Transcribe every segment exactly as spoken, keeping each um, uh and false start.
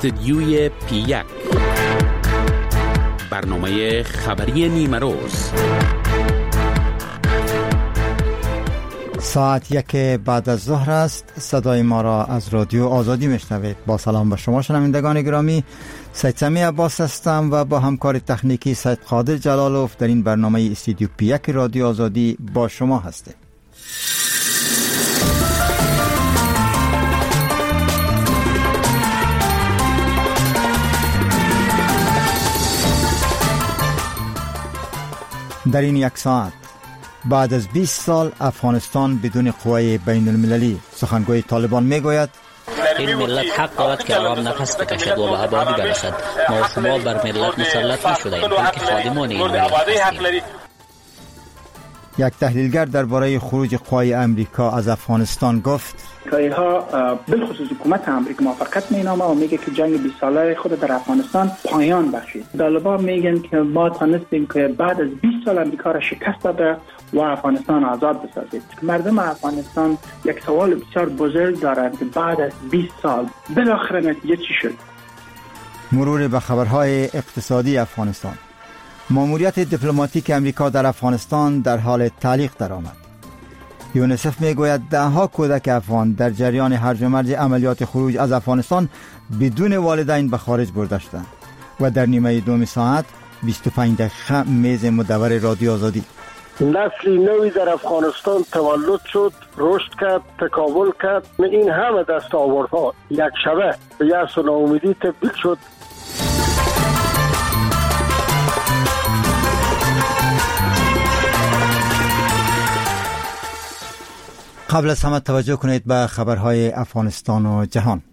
استودیوی پی یک، برنامه خبری نیمه روز. ساعت یک بعد از ظهر است. صدای ما را از رادیو آزادی میشنوید. با سلام به شما شنوندگان گرامی، سید سمی عباس هستم و با همکار تکنیکی سید قادر جلالوف در این برنامه استودیو پی یک رادیو آزادی با شما هستیم. در این یک ساعت، بعد از بیست سال افغانستان بدون قوای بین المللی، سخنگوی طالبان میگوید این ملت حق دارد که آرام نفس بکشد و به آبادی برسد. ما و شما بر ملت مسلط نشده ایم، بلکه خادمان این ملت هستیم. یک تحلیلگر درباره خروج قوای امریکا از افغانستان گفت که اینها بالخصوص حکومت امریکا موافقت مینامه و میگه که جنگ بیست ساله خود در افغانستان پایان بخشید. طالبان میگن که ما تونستیم که بعد از بیست سال امریکا را شکست داده و افغانستان آزاد بسازید. مردم افغانستان یک سوال بسیار بزرگ دارند که بعد از بیست سال بالاخره نتیجه چی شد؟ مرور به خبرهای اقتصادی افغانستان. ماموریت دیپلماتیک امریکا در افغانستان در حال تعلیق درآمد. یونیسف میگوید دهها کودک افغان در جریان هرج و مرج عملیات خروج از افغانستان بدون والدین به خارج برده شدند. و در نیمه دوم ساعت بیست و پنج دقیقه میز مدور رادیو آزادی. نسلی نوی در افغانستان تولد شد، رشد کرد، تکامل کرد. این همه دستاوردها یک شبه به یأس و ناامیدی تبدیل شد. قبل از همه توجه کنید به خبرهای افغانستان و جهان.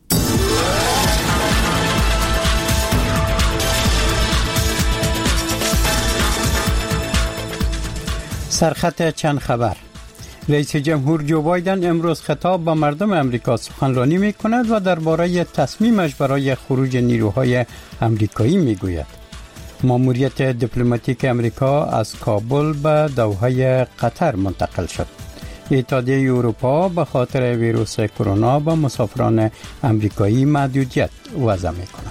سرخط چند خبر. رئیس جمهور جو بایدن امروز خطاب به مردم امریکا سخنرانی می کند و درباره تصمیمش برای خروج نیروهای امریکایی می گوید. ماموریت دیپلماتیک امریکا از کابل به دوحه قطر منتقل شد. اتحادیه اروپا به خاطر ویروس کرونا به مسافران امریکایی محدودیت وضع می کند.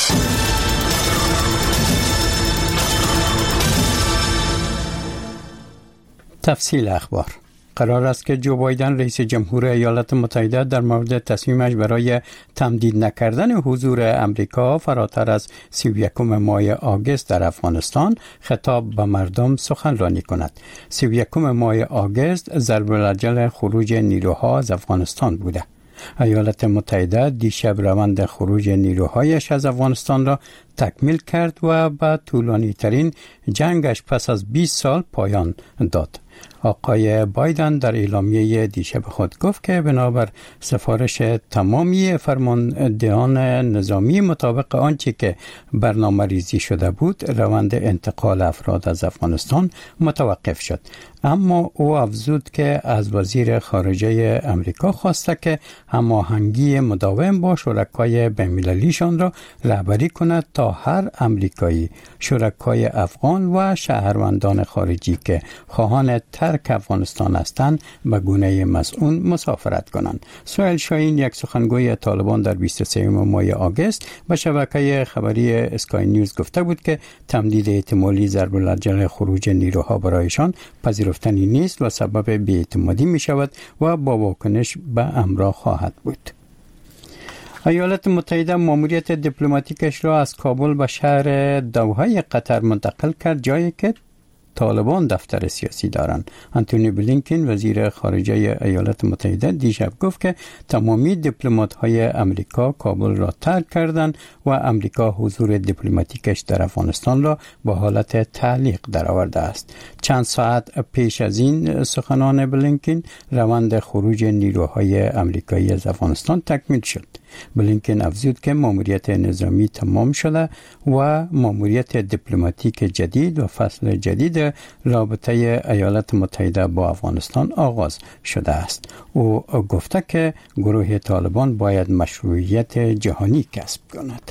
تفصیل اخبار. قرار است که جو بایدن رئیس جمهور ایالات متحده در مورد تصمیمش برای تمدید نکردن حضور امریکا فراتر از سی و یکم ماه آگوست در افغانستان خطاب به مردم سخنرانی کند. سی و یکم ماه آگوست ضرب الاجل خروج نیروها از افغانستان بوده. ایالات متحده دیشب روند خروج نیروهایش از افغانستان را تکمیل کرد و به طولانی ترین جنگش پس از بیست سال پایان داد. آقای بایدن در اعلامیه دیشب خود گفت که بنابر سفارش تمامی فرماندهان نظامی مطابق آنچه که برنامه ریزی شده بود، روند انتقال افراد از افغانستان متوقف شد. اما او افزود که از وزیر خارجه امریکا خواسته که هماهنگی مداوم با شرکای بین‌المللیشان را رهبری کند تا هر امریکایی، شرکای افغان و شهروندان خارجی که خواهان ترک افغانستان هستند به گونه مسئول مسافرت کنند. سهیل شاهین، یک سخنگوی طالبان، در بیست و سوم ماه آگوست به شبکه خبری اسکای نیوز گفته بود که تمدید احتمالی ضرب الاجل خروج نیروها برایشان پذیرفتنی نیست و سبب بی‌اعتمادی می شود و با واکنش به امر خواهد بود. ایالات متحده ماموریت دیپلماتیکش را از کابل به شهر دوحه قطر منتقل کرد، جایی که طالبان دفتر سیاسی دارند. آنتونی بلینکن، وزیر خارجه ایالات متحده، دیشب گفت که تمامی دیپلمات‌های امریکا کابل را ترک کردند و امریکا حضور دیپلماتیکش در افغانستان را به حالت تعلیق درآورده است. چند ساعت پیش از این سخنان بلینکن، روند خروج نیروهای امریکایی از افغانستان تکمیل شد. بلینکن افزود که ماموریت نظامی تمام شده و ماموریت دیپلماتیک جدید و فصل جدید رابطه ایالات متحده با افغانستان آغاز شده است. او گفته که گروه طالبان باید مشروعیت جهانی کسب کند.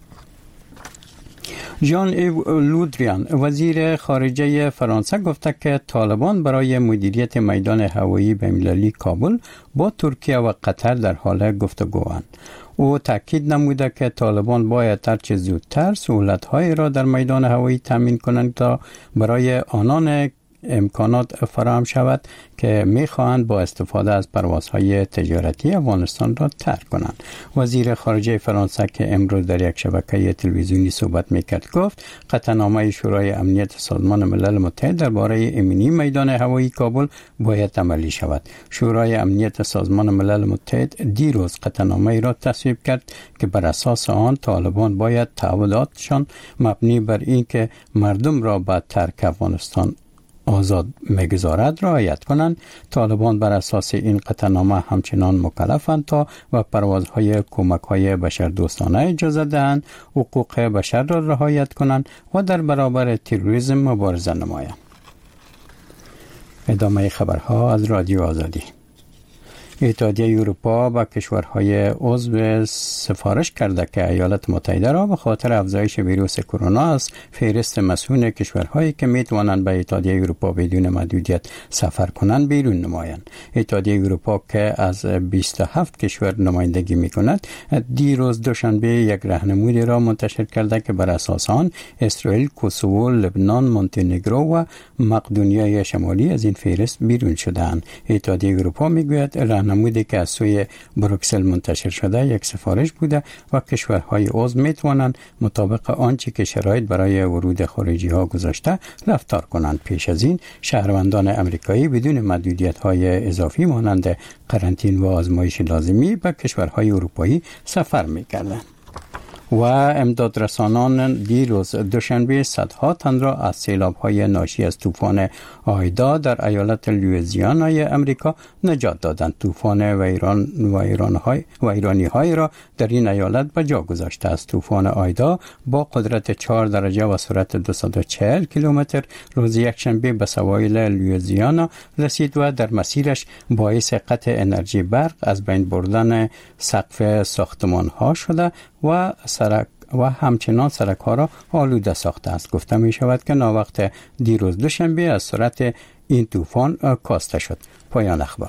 ژان ایو لودریان، وزیر خارجه فرانسه، گفته که طالبان برای مدیریت میدان هوایی بین‌المللی کابل با ترکیه و قطر در حال گفتگوند. او تاکید نموده که طالبان باید هرچه زودتر سهولت‌هایی را در میدان هوایی تامین کنند تا برای آنان امکانات فراهم شود که می‌خواهند با استفاده از پروازهای تجارتی افغانستان را ترک کنند. وزیر خارجه فرانسه که امروز در یک شبکه تلویزیونی صحبت می‌کرد گفت قطعنامه شورای امنیت سازمان ملل متحد درباره امنی میدان هوایی کابل باید عملی شود. شورای امنیت سازمان ملل متحد دیروز قطعنامه را تصویب کرد که بر اساس آن طالبان باید تعهداتشان مبنی بر اینکه مردم را به ترک افغانستان آزاد می‌گذارد رعایت کنند. طالبان بر اساس این قطعنامه همچنان مکلفند تا و پروازهای کمک‌های بشردوستانه اجازه دهند، حقوق بشر را رعایت کنند و در برابر تروریسم مبارزه نمایند. ادامه خبرها از رادیو آزادی. اتحادیه اروپا با کشورهای عضو سفارش کرده که ایالات متحده را به خاطر افزایش ویروس کرونا از فهرست مسئول کشورهایی که میتوانند به اتحادیه اروپا بدون محدودیت سفر کنند بیرون نمایند. اتحادیه اروپا که از بیست و هفت کشور نمایندگی میکند دیروز دوشنبه یک راهنمایی را منتشر کرده که بر اساس آن اسرائیل، کوسوو، لبنان، مونتنگرو و مقدونیای شمالی از این فهرست بیرون شدند. اتحادیه اروپا میگوید نموده که از سوی بروکسل منتشر شده یک سفارش بوده و کشورهای عضو میتوانند مطابق آنچه که شرایط برای ورود خارجی ها گذاشته رفتار کنند. پیش از این شهروندان امریکایی بدون محدودیت های اضافی مانند قرنطینه و آزمایش لازمی به کشورهای اروپایی سفر میکردند. و امدادرسانان دیروز دوشنبه صدها تن را از سیلاب‌های ناشی از طوفان آیدا در ایالت لوئیزیانای امریکا نجات دادند. طوفان ویران و ایران‌های و ایرانی‌های را در این ایالت به جا گذاشته است. طوفان آیدا با قدرت چهار درجه و سرعت دویست و چهل کیلومتر روز یکشنبه به سواحل لوئیزیانا رسید و در مسیرش باعث قطع انرژی برق، از بین بردن سقف ساختمان‌ها شده و سرک و همچنان سرک ها را آلوده ساخته است. گفته می شود که ناوقت دیروز دوشنبه از سرعت این طوفان کاسته شد. پایان اخبار.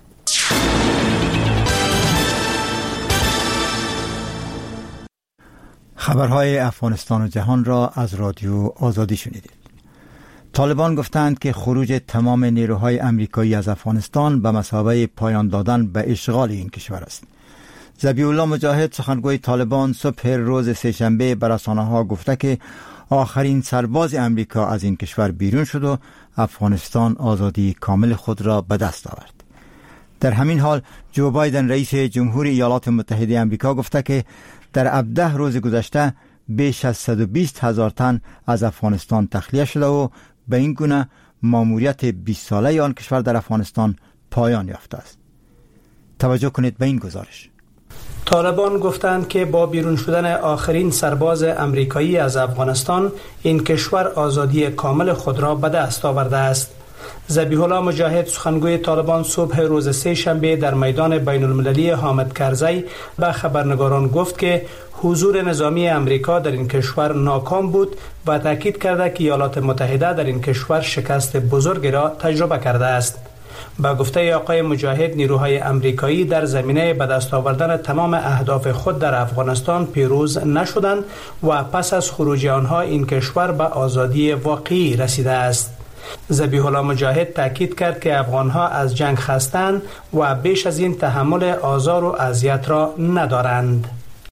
خبرهای افغانستان و جهان را از رادیو آزادی شنیدید. طالبان گفتند که خروج تمام نیروهای امریکایی از افغانستان به مثابه پایان دادن به اشغال این کشور است. ذبیح الله مجاهد سخنگوی طالبان صبح روز سه‌شنبه به رسانه‌ها گفته که آخرین سرباز امریکا از این کشور بیرون شد و افغانستان آزادی کامل خود را به دست آورد. در همین حال جو بایدن رئیس جمهوری ایالات متحده آمریکا گفته که در هفده روز گذشته بیش از صد و بیست هزار تن از افغانستان تخلیه شده و به این گونه ماموریت بیست ساله آن کشور در افغانستان پایان یافته است. توجه کنید به این گزارش. طالبان گفتند که با بیرون شدن آخرین سرباز امریکایی از افغانستان این کشور آزادی کامل خود را به دست آورده است. ذبیح الله مجاهد سخنگوی طالبان صبح روز سه شنبه در میدان بین المللی حامد کرزی به خبرنگاران گفت که حضور نظامی امریکا در این کشور ناکام بود و تاکید کرده که ایالات متحده در این کشور شکست بزرگی را تجربه کرده است. با گفته آقای مجاهد نیروهای امریکایی در زمینه به دست آوردن تمام اهداف خود در افغانستان پیروز نشدند و پس از خروج آنها این کشور به آزادی واقعی رسیده است. ذبیح الله مجاهد تاکید کرد که افغانها از جنگ خستند و بیش از این تحمل آزار و اذیت را ندارند.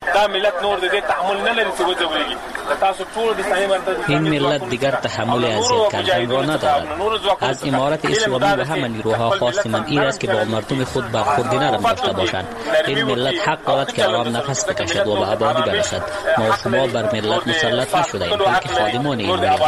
این ملت دیگر تحمل اذیت کردن را ندارد. از امارت اسلامی و همه نیروها خواست من این است که با مردم خود برخورد نرم داشته باشند. این ملت حق دارد که آرام نفس بکشد و به آبادی برسد. ما و شما بر ملت مسلط نشده ایم، بلکه خادمان این ملت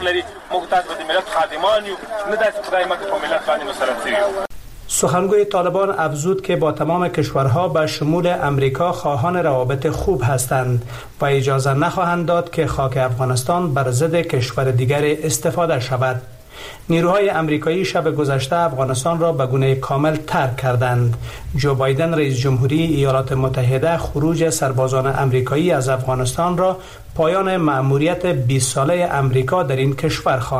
هستیم. سخنگوی طالبان افزود که با تمام کشورها به شمول امریکا خواهان روابط خوب هستند و اجازه نخواهند داد که خاک افغانستان بر ضد کشور دیگر استفاده شود. نیروهای امریکایی شب گذشته افغانستان را به گونه کامل ترک کردند. جو بایدن رئیس جمهوری ایالات متحده خروج سربازان امریکایی از افغانستان را پایان مأموریت بیست ساله امریکا در این کشور خواند.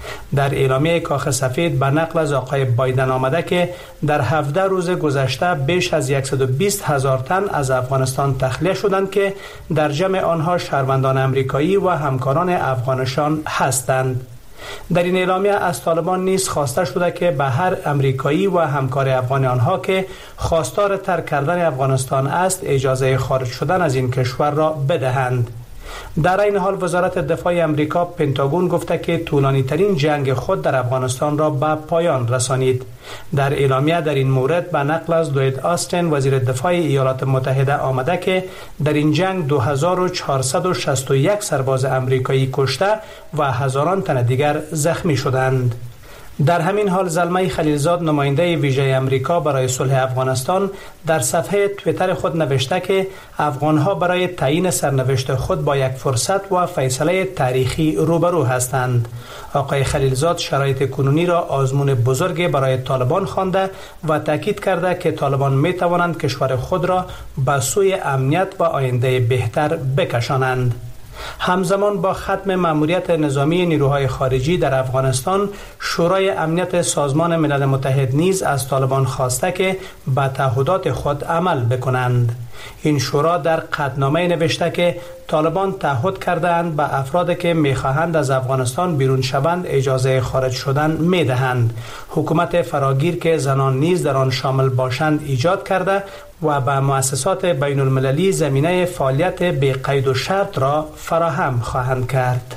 در اعلامیه کاخ سفید به نقل از آقای بایدن آمده که در هفده روز گذشته بیش از صد و بیست هزار تن از افغانستان تخلیه شدند که در جمع آنها شهروندان امریکایی و همکاران افغانشان هستند. در این اعلامیه از طالبان نیز خواسته شده که به هر امریکایی و همکار افغان آنها که خواستار ترک کردن افغانستان است اجازه خارج شدن از این کشور را بدهند. در این حال وزارت دفاع امریکا پنتاگون گفته که طولانی ترین جنگ خود در افغانستان را به پایان رسانید. در اعلامیه در این مورد به نقل از لوید آستین وزیر دفاع ایالات متحده آمده که در این جنگ دو هزار و چهارصد و شصت و یک سرباز امریکایی کشته و هزاران تن دیگر زخمی شدند. در همین حال زلمه خلیلزاد نماینده ویژه امریکا برای صلح افغانستان در صفحه توییتر خود نوشته که افغانها برای تعیین سرنوشت خود با یک فرصت و فیصله تاریخی روبرو هستند. آقای خلیلزاد شرایط کنونی را آزمون بزرگ برای طالبان خوانده و تاکید کرده که طالبان می توانند کشور خود را به سوی امنیت و آینده بهتر بکشانند. همزمان با ختم مأموریت نظامی نیروهای خارجی در افغانستان، شورای امنیت سازمان ملل متحد نیز از طالبان خواسته که به تعهدات خود عمل بکنند. این شورا در قطعنامه نوشته که طالبان تعهد کردند به افرادی که می‌خواهند از افغانستان بیرون شوند اجازه خارج شدن می‌دهند. حکومت فراگیر که زنان نیز در آن شامل باشند ایجاد کرده و به مؤسسات بین المللی زمینه فعالیت بی قید و شرط را فراهم خواهند کرد.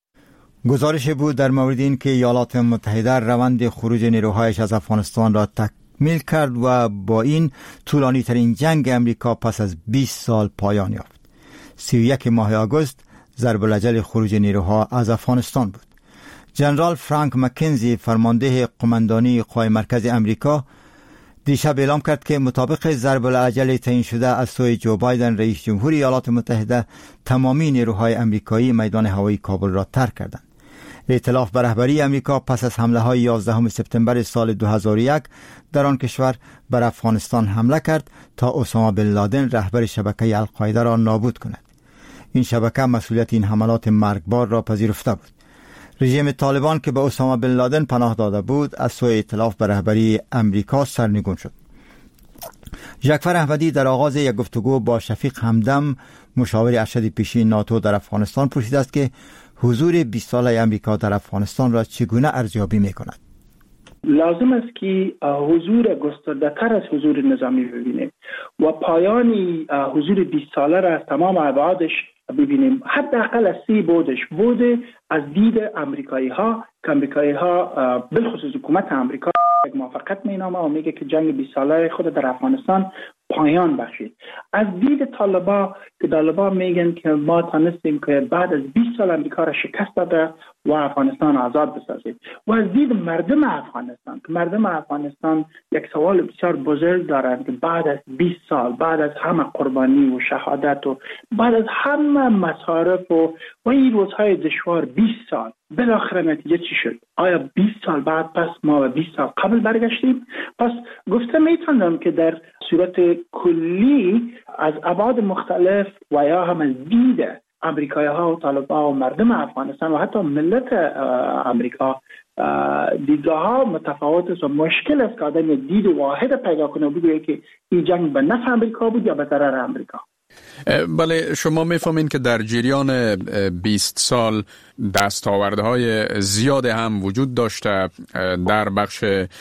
گزارش بود در مورد این که ایالات متحده روند خروج نیروهایش از افغانستان را تکمیل کرد و با این طولانی ترین جنگ امریکا پس از بیست سال پایان یافت. سی و یک ماه آگوست ضرب الاجل خروج نیروها از افغانستان بود. جنرال فرانک مکنزی فرمانده قماندانی قوای مرکز امریکا دیشب اعلام کرد که مطابق ضرب الاجل تعیین شده از سوی جو بایدن رئیس جمهوری ایالات متحده تمامی نیروهای امریکایی میدان هوایی کابل را ترک کردند. ائتلاف به رهبری امریکا پس از حمله های یازدهم سپتامبر سال دو هزار و یک در آن کشور بر افغانستان حمله کرد تا اسامه بن لادن رهبر شبکه القاعده را نابود کند. این شبکه مسئولیت این حملات مرگبار را پذیرفته بود. رژیم طالبان که به اسامه بن لادن پناه داده بود از سوی ائتلاف به رهبری امریکا سرنگون شد. ژاکفر احمدی در آغاز یک گفتگو با شفیق همدم مشاور ارشد پیشین ناتو در افغانستان پرسیده است که حضور بیست ساله امریکا در افغانستان را چگونه ارزیابی می‌کند؟ لازم است که حضور گسترده‌تر از حضور نظامی ببینیم و پایانی حضور بیست ساله را از تمام ابعادش ببینیم. حداقل از سی بودش بوده از دید امریکایی ها که امریکایی ها بالخصوص حکومت امریکا یک موافقت مینامه و میگه که جنگ بیست ساله خود در افغانستان پایان بخشید. از دید طالبا که طالبا میگن که ما تانستیم که بعد از بیست سال امریکا را شکست داده و افغانستان آزاد بسازیم. و از دید مردم افغانستان که مردم افغانستان یک سوال بسیار بزرگ دارند که بعد از بیست سال، بعد از همه قربانی و شهادت و بعد از همه مصارف و و این روزهای دشوار بیست سال بالاخره نتیجه چی شد؟ آیا بیست سال بعد پس ما به بیست سال قبل برگشتیم؟ پس گفته میتونم که در صورت کلی از ابعاد مختلف و یا هم از دید امریکایی ها و طالبان و مردم افغانستان و حتی ملت امریکا دیدگاه ها متفاوت است و مشکل است که آدم یک دید واحد پیدا کنه و بگویه که این جنگ به نفع امریکا بود یا به ضرر امریکا. بله، شما میفهمین که در جریان بیست سال دستاوردهای زیاد هم وجود داشته در بخش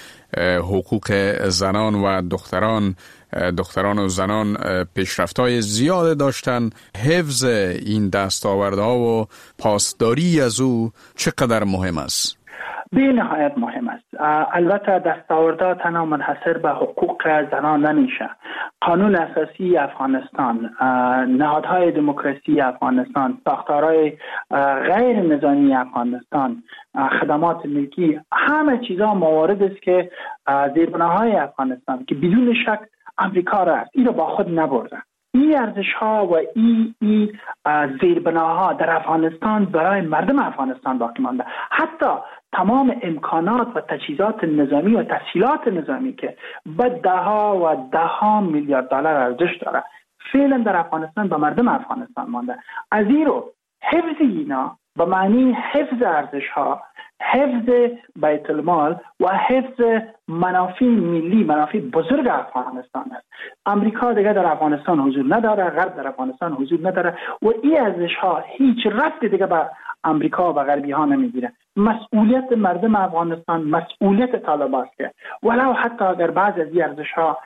حقوق زنان و دختران دختران و زنان پیشرفت‌های زیاد داشتن. حفظ این دستاوردها و پاسداری از او چقدر مهم است؟ به نهایت مهم است. البته دستاوردها تنها منحصر به حقوق زنان نمیشه. قانون اساسی افغانستان، نهادهای دموکراسی افغانستان، ساختارهای غیر نظامی افغانستان، خدمات ملکی، همه چیزها موارد است که زیربناهای افغانستان که بدون شک امریکا را است این را با خود نبرده. این ارزش ها و این ای زیربناها در افغانستان برای مردم افغانستان باقی مانده. حتی تمام امکانات و تجهیزات نظامی و تسهیلات نظامی که به ده ها و ده ها میلیارد دلار ارزش داره فعلا در افغانستان به مردم افغانستان مانده. از این رو حفظ اینا به معنی حفظ ارزش ها، حفظ بیت المال و حفظ منافع ملی، منافع بزرگ افغانستان است. امریکا دیگه در افغانستان حضور نداره، غرب در افغانستان حضور نداره و این ارزش ها هیچ ربطی دیگه به امریکا و غربی ها نمیگیره. مسئولیت مردم افغانستان مسئولیت طالبان است که ولو حتی اگر بعضی از این ارزش ها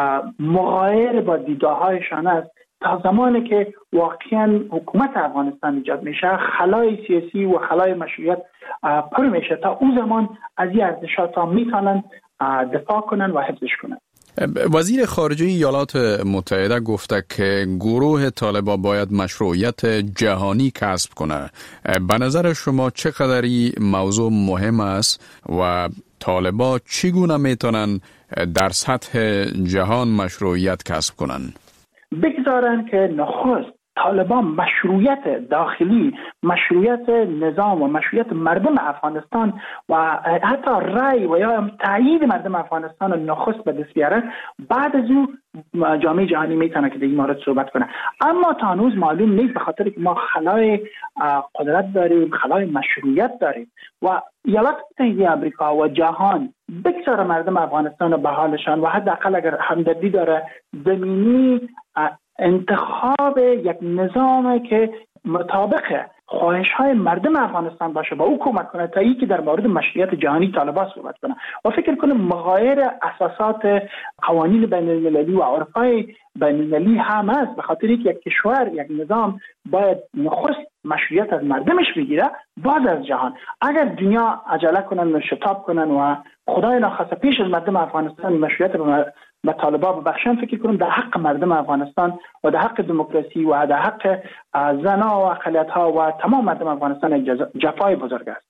مغایر با دیدگاه‌هایشان است، تا زمانی که واقعا حکومت افغانستان ایجاد میشه، خلای سیاسی و خلای مشروعیت پر میشه، تا اون زمان از این ارزش‌ها تا میتونن دفاع کنن و حفظش کنن. وزیر خارجه ایالات متحده گفته که گروه طالبان باید مشروعیت جهانی کسب کنه. به نظر شما چقدر این موضوع مهم است و طالبان چگونه میتونن در سطح جهان مشروعیت کسب کنن؟ بگذارن که نخست طالبان مشروعیت داخلی، مشروعیت نظام و مشروعیت مردم افغانستان و حتی رأی و یا تایید مردم افغانستان رو نخست به دست بیاره، بعد از او جامعه جهانی میتونه که در این مورد صحبت کنه. اما تا هنوز معلوم نیست، به خاطر که ما خلای قدرت داریم، خلای مشروعیت داریم و ایالات متحده آمریکا و جهان بگذاره مردم افغانستان رو به حالشان و حداقل اگر همدردی داره زمینی انتخاب یک نظام که مطابق خواهش‌های مردم افغانستان باشه، با او کمک کنه تا اینکه در مورد مشروعیت جهانی طالبان صحبت کنه و فکر کنه مغایر اساسات قوانین بین‌المللی و عرفای بین‌المللی هم است، به خاطر اینکه یک کشور، یک نظام باید نخست مشروعیت از مردمش بگیره بعد از جهان. اگر دنیا عجله کنن و شتاب کنن و خدای ناخواسته پیش از مردم افغانستان مشروعیت به طالبان ببخشن، فکر کنم در حق مردم افغانستان و در حق دموکراسی و در حق زنا و اقلیت‌ها و تمام مردم افغانستان جفای بزرگ است.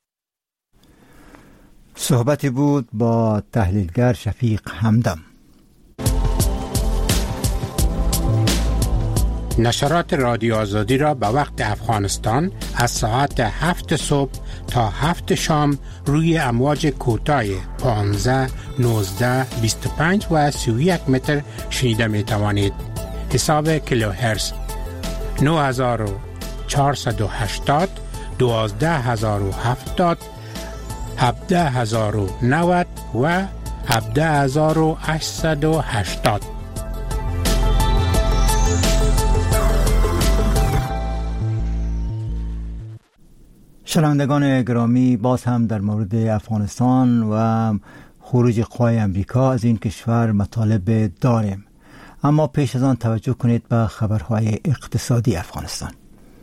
صحبتی بود با تحلیلگر شفیق همدم. نشرات رادیو آزادی را به وقت افغانستان از ساعت هفت صبح تا هفت شام روی امواج کوتاه پانزده، نوزده، بیست و پنج و سی و یک متر شنیده می توانید. حساب کیلوهرتز نه هزار و چهارصد و هشتاد، دوازده هزار و هفتاد، هفده هزار و نود و هفده هزار و هشتصد و هشتاد. شنوندگان گرامی، باز هم در مورد افغانستان و خروج قوای امریکا از این کشور مطالب داریم، اما پیش از آن توجه کنید به خبرهای اقتصادی افغانستان.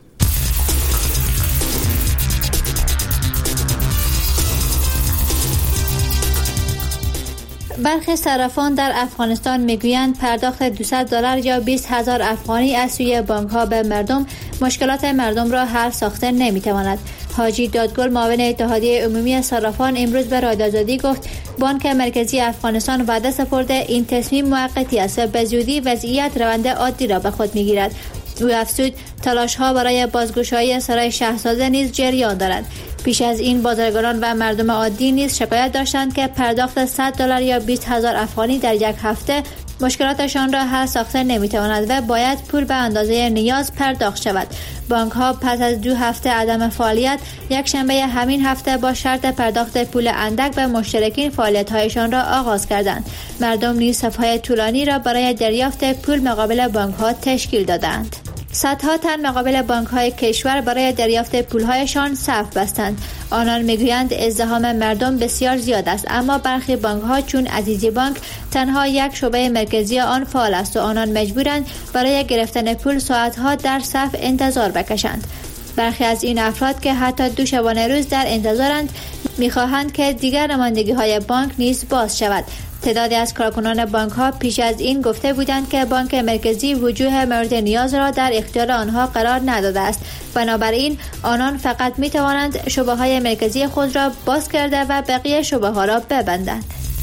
برخی صرافان در افغانستان میگویند پرداخت دویست دلار یا بیست هزار افغانی از سوی بانک ها به مردم مشکلات مردم را حل ساخته نمیتواند. حاجی دادگل، معاون اتحادیه عمومی صرافان، امروز به رادیو آزادی گفت بانک مرکزی افغانستان وعده سپرده این تصمیم موقتی است و به زودی وضعیت روند عادی را به خود میگیرد. او افزود تلاش ها برای بازگشایی سرای شهرسازه نیز جریان دارد. پیش از این بازرگانان و مردم عادی نیز شکایت داشتند که پرداخت صد دلار یا بیست هزار افغانی در یک هفته مشکلاتشان را حل ساخته نمیتواند و باید پول به اندازه نیاز پرداخت شود. بانک ها پس از دو هفته عدم فعالیت یک شنبه همین هفته با شرط پرداخت پول اندک به مشترکین فعالیت هایشان را آغاز کردند. مردم نیز صفهای طولانی را برای دریافت پول مقابل بانک ها تشکیل دادند. صدها تن مقابل بانک های کشور برای دریافت پول هایشان صف بستند. آنان میگویند ازدحام مردم بسیار زیاد است، اما برخی بانک ها چون عزیزی بانک تنها یک شعبه مرکزی آن فعال است و آنان مجبورند برای گرفتن پول ساعتها در صف انتظار بکشند. برخی از این افراد که حتی دو شبانه روز در انتظارند میخواهند که دیگر نمایندگی های بانک نیز باز شود. تعدادی از کارکنان بانک ها پیش از این گفته بودند که بانک مرکزی وجوه مورد نیاز را در اختیار آنها قرار نداده است، بنابراین آنان فقط می توانند شعبه های مرکزی خود را باز کرده و بقیه شعبه ها را ببندند.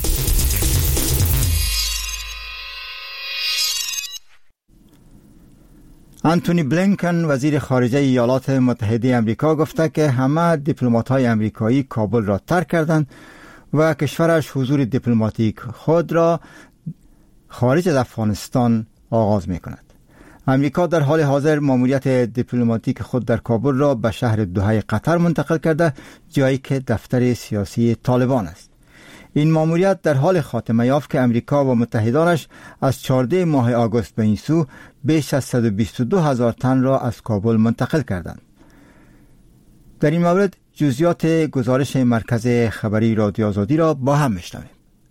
آنتونی بلینکن، وزیر خارجه ایالات متحده آمریکا، گفته که همه دیپلمات‌های آمریکایی کابل را ترک کردند و کشورش حضور دیپلماتیک خود را خارج از افغانستان آغاز می کند. امریکا در حال حاضر ماموریت دیپلماتیک خود در کابل را به شهر دوحه قطر منتقل کرده، جایی که دفتر سیاسی طالبان است. این ماموریت در حال خاتمه یافت که امریکا و متحدانش از چهاردهم ماه آگوست به این سو بیش از صد و بیست و دو هزار تن را از کابل منتقل کردند. در این مورد جزئیات گزارش مرکز خبری رادیو آزادی را با هم میشنویم.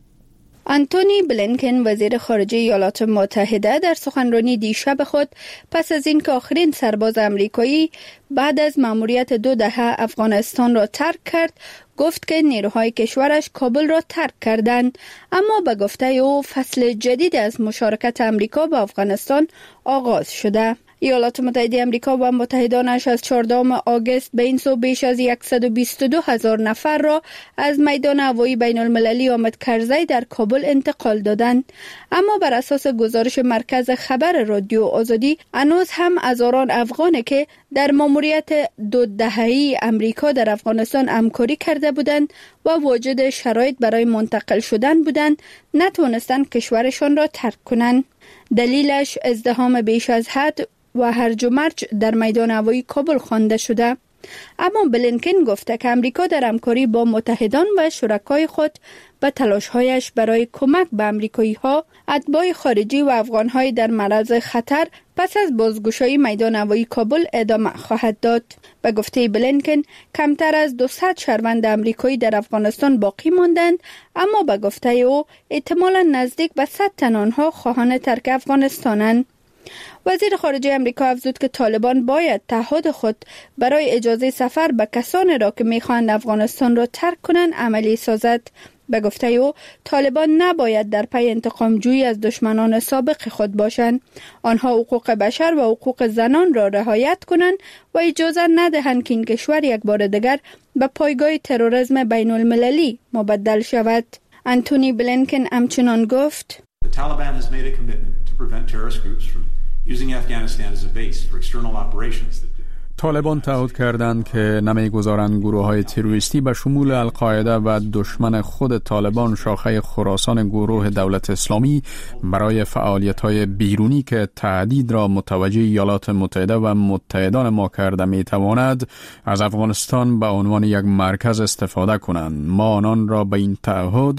آنتونی بلینکن وزیر خارجه ایالات متحده در سخنرانی دیشب خود پس از اینکه آخرین سرباز امریکایی بعد از مأموریت دو دهه افغانستان را ترک کرد، گفت که نیروهای کشورش کابل را ترک کردند، اما به گفته او فصل جدید از مشارکت امریکا با افغانستان آغاز شده. ایالات متحده امریکا و متحدانش از چهاردهم آگوست به این سو بیش از صد و بیست و دو هزار نفر را از میدان هوایی بین المللی حامد کرزی در کابل انتقال دادند، اما بر اساس گزارش مرکز خبر رادیو آزادی هنوز هم هزاران افغان که در ماموریت دو دهه‌ای امریکا در افغانستان همکاری کرده بودند و واجد شرایط برای منتقل شدن بودند نتوانستند کشورشان را ترک کنند. دلیلش ازدحام بیش از حد و هرج و مرج در میدان هوایی کابل خوانده شده. اما بلینکن گفته که امریکا در همکاری با متحدان و شرکای خود به تلاش‌هایش برای کمک به امریکایی‌ها، اتباع خارجی و افغان‌های در معرض خطر پس از بازگشایی میدان هوایی کابل ادامه خواهد داد. به گفته بلینکن کمتر از دویست شهروند امریکایی در افغانستان باقی ماندند، اما به گفته او احتمالاً نزدیک به صد تن آنها خواهان ترک افغانستانند. وزیر خارجه امریکا افزود که طالبان باید تعهد خود برای اجازه سفر به کسانی را که می‌خواهند افغانستان را ترک کنند عملی سازد. به گفته او طالبان نباید در پی انتقام جویی از دشمنان سابق خود باشند. آنها حقوق بشر و حقوق زنان را رعایت کنند و اجازه ندهند که این کشور یک بار دیگر به پایگاه تروریسم بین المللی مبدل شود. آنتونی بلینکن همچنان گفت: The Taliban has made a commitment to prevent terrorist groups from using Afghanistan as a base for external operations. طالبان تعهد کردند که نمیگذارند گروه‌های تروریستی به شمول القاعده و دشمن خود طالبان شاخه خراسان گروه دولت اسلامی برای فعالیت‌های بیرونی که تهدید را متوجه ایالات متحده و متحدان ما کرده می‌تواند از افغانستان به عنوان یک مرکز استفاده کنند. ما آنان را به این تعهد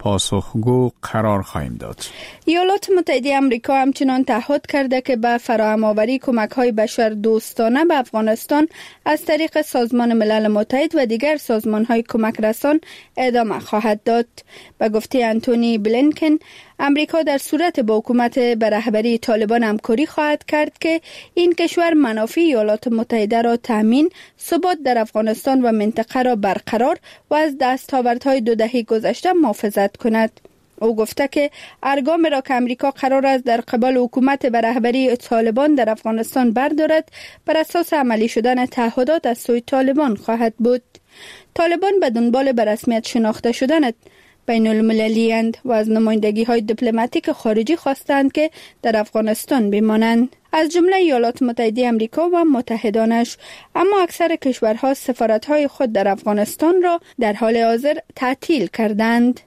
پاسخگو قرار خواهیم داد. ایالات متحده آمریکا همچنان تعهد کرده که به فراهم آوری کمک‌های بشر دوستانه به افغانستان از طریق سازمان ملل متحد و دیگر سازمان‌های کمک رسان ادامه خواهد داد. به گفته آنتونی بلینکن، امریکا در صورت با حکومت به رهبری طالبان همکاری خواهد کرد که این کشور منافع ایالات متحده را تامین، ثبات در افغانستان و منطقه را برقرار و از دستاوردهای دو دهه گذشته محافظت کند. او گفته که ارگام را که امریکا قرار است در قبال حکومت به رهبری طالبان در افغانستان بردارد بر اساس عملی شدن تعهدات از سوی طالبان خواهد بود. طالبان به دنبال به رسمیت شناخته شدن بین المللی اند و از نمایندگی های دیپلماتیک خارجی خواستند که در افغانستان بمانند، از جمله ایالات متحده آمریکا و متحدانش، اما اکثر کشورها سفارت‌های خود در افغانستان را در حال حاضر تعطیل کردند.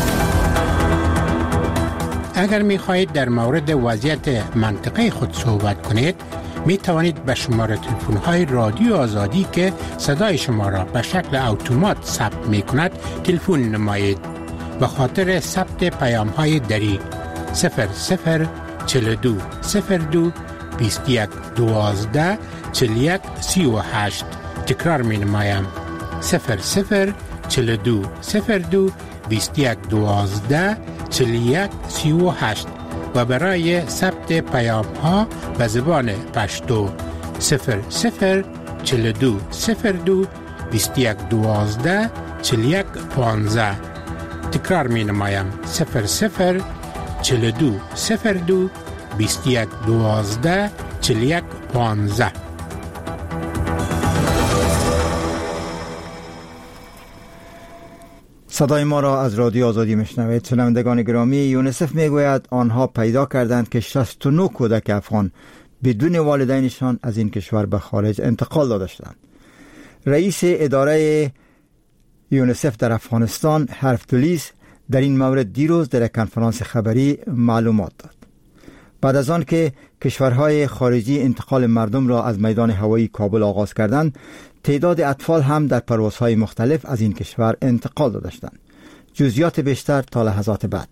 اگر می خواهید در مورد وضعیت منطقه خود صحبت کنید، می توانید به شماره تلفن های رادیو آزادی که صدای شما را به شکل اتومات ثبت می کند تلفن نمایید. به خاطر ثبت پیام های دری صفر صفر چهل و دو صفر دو بیست و یک دوازده چهل و یک سی و هشت تکرار می نمایم: صفر صفر چهل و دو صفر دو بیست و یک دوازده چهل و یک سی و هشت و برای ثبت پیام ها به زبان پشتو صفر صفر چهل و دو صفر دو بیست و یک دوازده چهل و یک پانزده. تکرار می نمایم: صفر صفر چهل و دو صفر دو بیست و یک دوازده چهل و یک پانزده. صدای ما را از رادیو آزادی میشنوید. شنوندگان گرامی، یونیسف میگوید آنها پیدا کردند که شصت و نه کودک افغان بدون والدینشان از این کشور به خارج انتقال داده شدند. رئیس اداره یونیسف در افغانستان هرف تولیس در این مورد دیروز در کنفرانس خبری معلومات داد. بعد از آن که کشورهای خارجی انتقال مردم را از میدان هوایی کابل آغاز کردند، تعداد اطفال هم در پروازهای مختلف از این کشور انتقال داده شدند. جزئیات بیشتر تا لحظات بعد.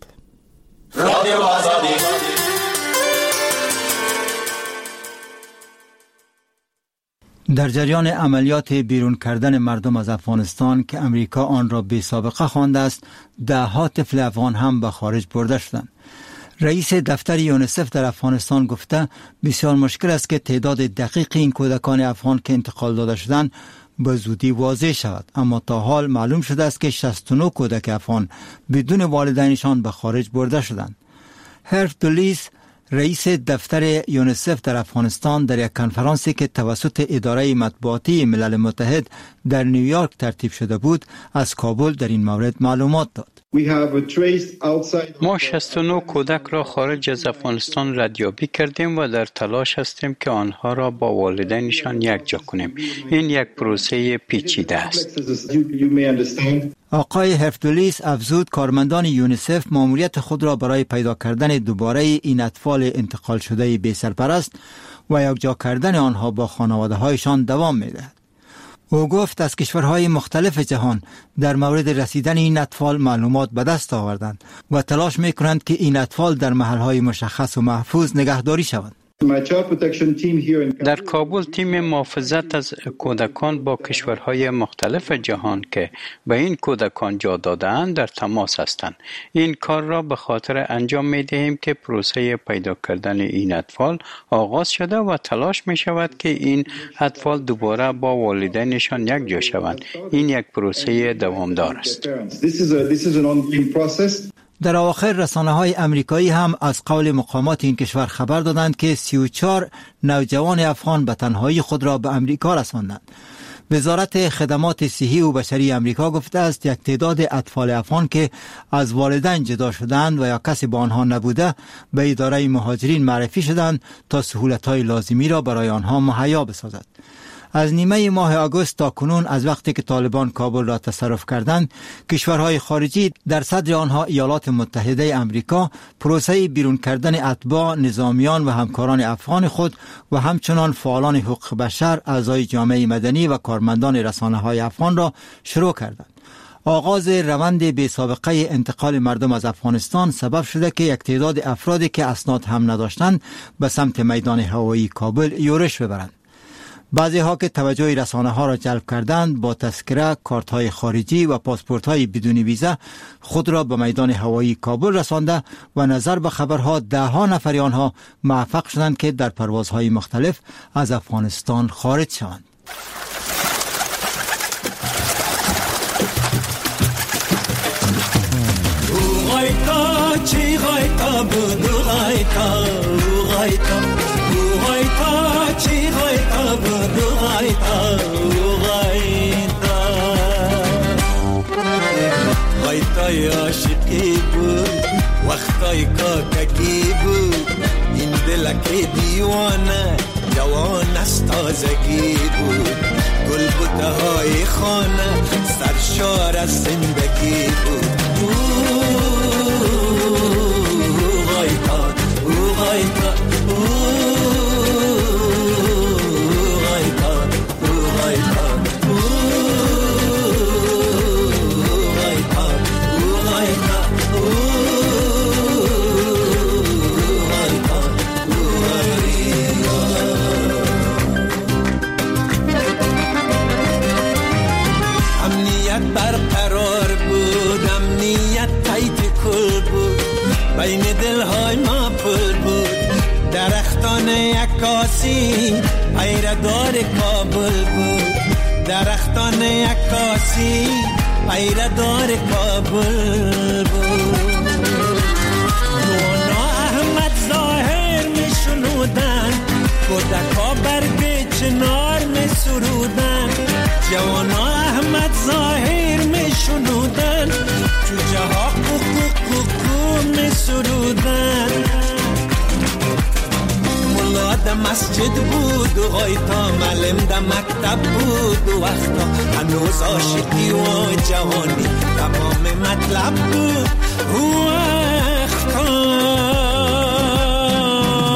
در جریان عملیات بیرون کردن مردم از افغانستان که امریکا آن را بی سابقه خوانده است، ده ها طفل افغان هم به خارج برده شدند. رئیس دفتر یونیسف در افغانستان گفته بسیار مشکل است که تعداد دقیق این کودکان افغان که انتقال داده شدند به زودی واضح شود، اما تا حال معلوم شده است که شصت و نه کودک افغان بدون والدینشان به خارج برده شدند. هرف دولیس، رئیس دفتر یونیسف در افغانستان، در یک کنفرانسی که توسط اداره مطبوعاتی ملل متحد در نیویورک ترتیب شده بود، از کابل در این مورد معلومات داد. ما شصت و نه کودک را خارج از افغانستان ردیابی کردیم و در تلاش هستیم که آنها را با والدینشان یکجا کنیم. این یک پروسه پیچیده است. آقای هفتولیس افزود کارمندان یونیسف ماموریت خود را برای پیدا کردن دوباره این اطفال انتقال شده بی سرپرست و یکجا کردن آنها با خانواده هایشان دوام می‌دهد. او گفت از کشورهای مختلف جهان در مورد رسیدن این اطفال معلومات به دست آوردند و تلاش می‌کنند که این اطفال در محل‌های مشخص و محفوظ نگهداری شوند. در کابل تیم محافظت از کودکان با کشورهای مختلف جهان که به این کودکان جا داده‌اند در تماس هستند. این کار را به خاطر انجام می‌دهیم که پروسه پیدا کردن این اطفال آغاز شده و تلاش می‌شود که این اطفال دوباره با والدینشان یکجا شوند. این یک پروسه دوامدار است. در آخر رسانه‌های امریکایی هم از قول مقامات این کشور خبر دادند که سی و چهار نوجوان افغان به تنهایی خود را به امریکا رساندند. وزارت خدمات صحی و بشری امریکا گفته است یک تعداد اطفال افغان که از والدین جدا شدند و یا کسی با آنها نبوده به اداره مهاجرین معرفی شدند تا سهولت‌های لازمی را برای آنها مهیا بسازد. از نیمه ماه آگوست تا کنون از وقتی که طالبان کابل را تصرف کردند، کشورهای خارجی در صدر آنها ایالات متحده امریکا پروسه بیرون کردن اتباع، نظامیان و همکاران افغان خود و همچنان فعالان حقوق بشر، اعضای جامعه مدنی و کارمندان رسانه‌های افغان را شروع کردند. آغاز روند بی سابقه انتقال مردم از افغانستان سبب شده که یک تعداد افرادی که اسناد هم نداشتند به سمت میدان هوایی کابل یورش ببرند. بعضی ها که توجه رسانه ها را جلب کردند با تذکره، کارت های خارجی و پاسپورت های بدون ویزا خود را به میدان هوایی کابل رسانده و نظر به خبرها ده ها نفر آنها موفق شدند که در پروازهای مختلف از افغانستان خارج شوند. چی غایتا بدو غایتا غایتا غایتای عاشقی بود وقتای کاککی بود این دلک دیوانه جوان از تازگی بود گل بوته های خانه سرشار از زندگی بود غایتا غایتا برقرار بود امنیت تایت کل بود بین دلهای ما پل بود درختان عکاسی پیردار کابل بود درختان عکاسی پیردار کابل بود نونا احمد ظاهر می شنودن کودکا برگ چنار می سرودن جوانا احمد ظاهر می شنودن جوجه ها کوکو کوکو می سرودن ملا ده مسجد بود و غایتا معلم ده مکتب بود و وقتا هنوز عاشقی و جوانی تمام مطلب بود و وقتا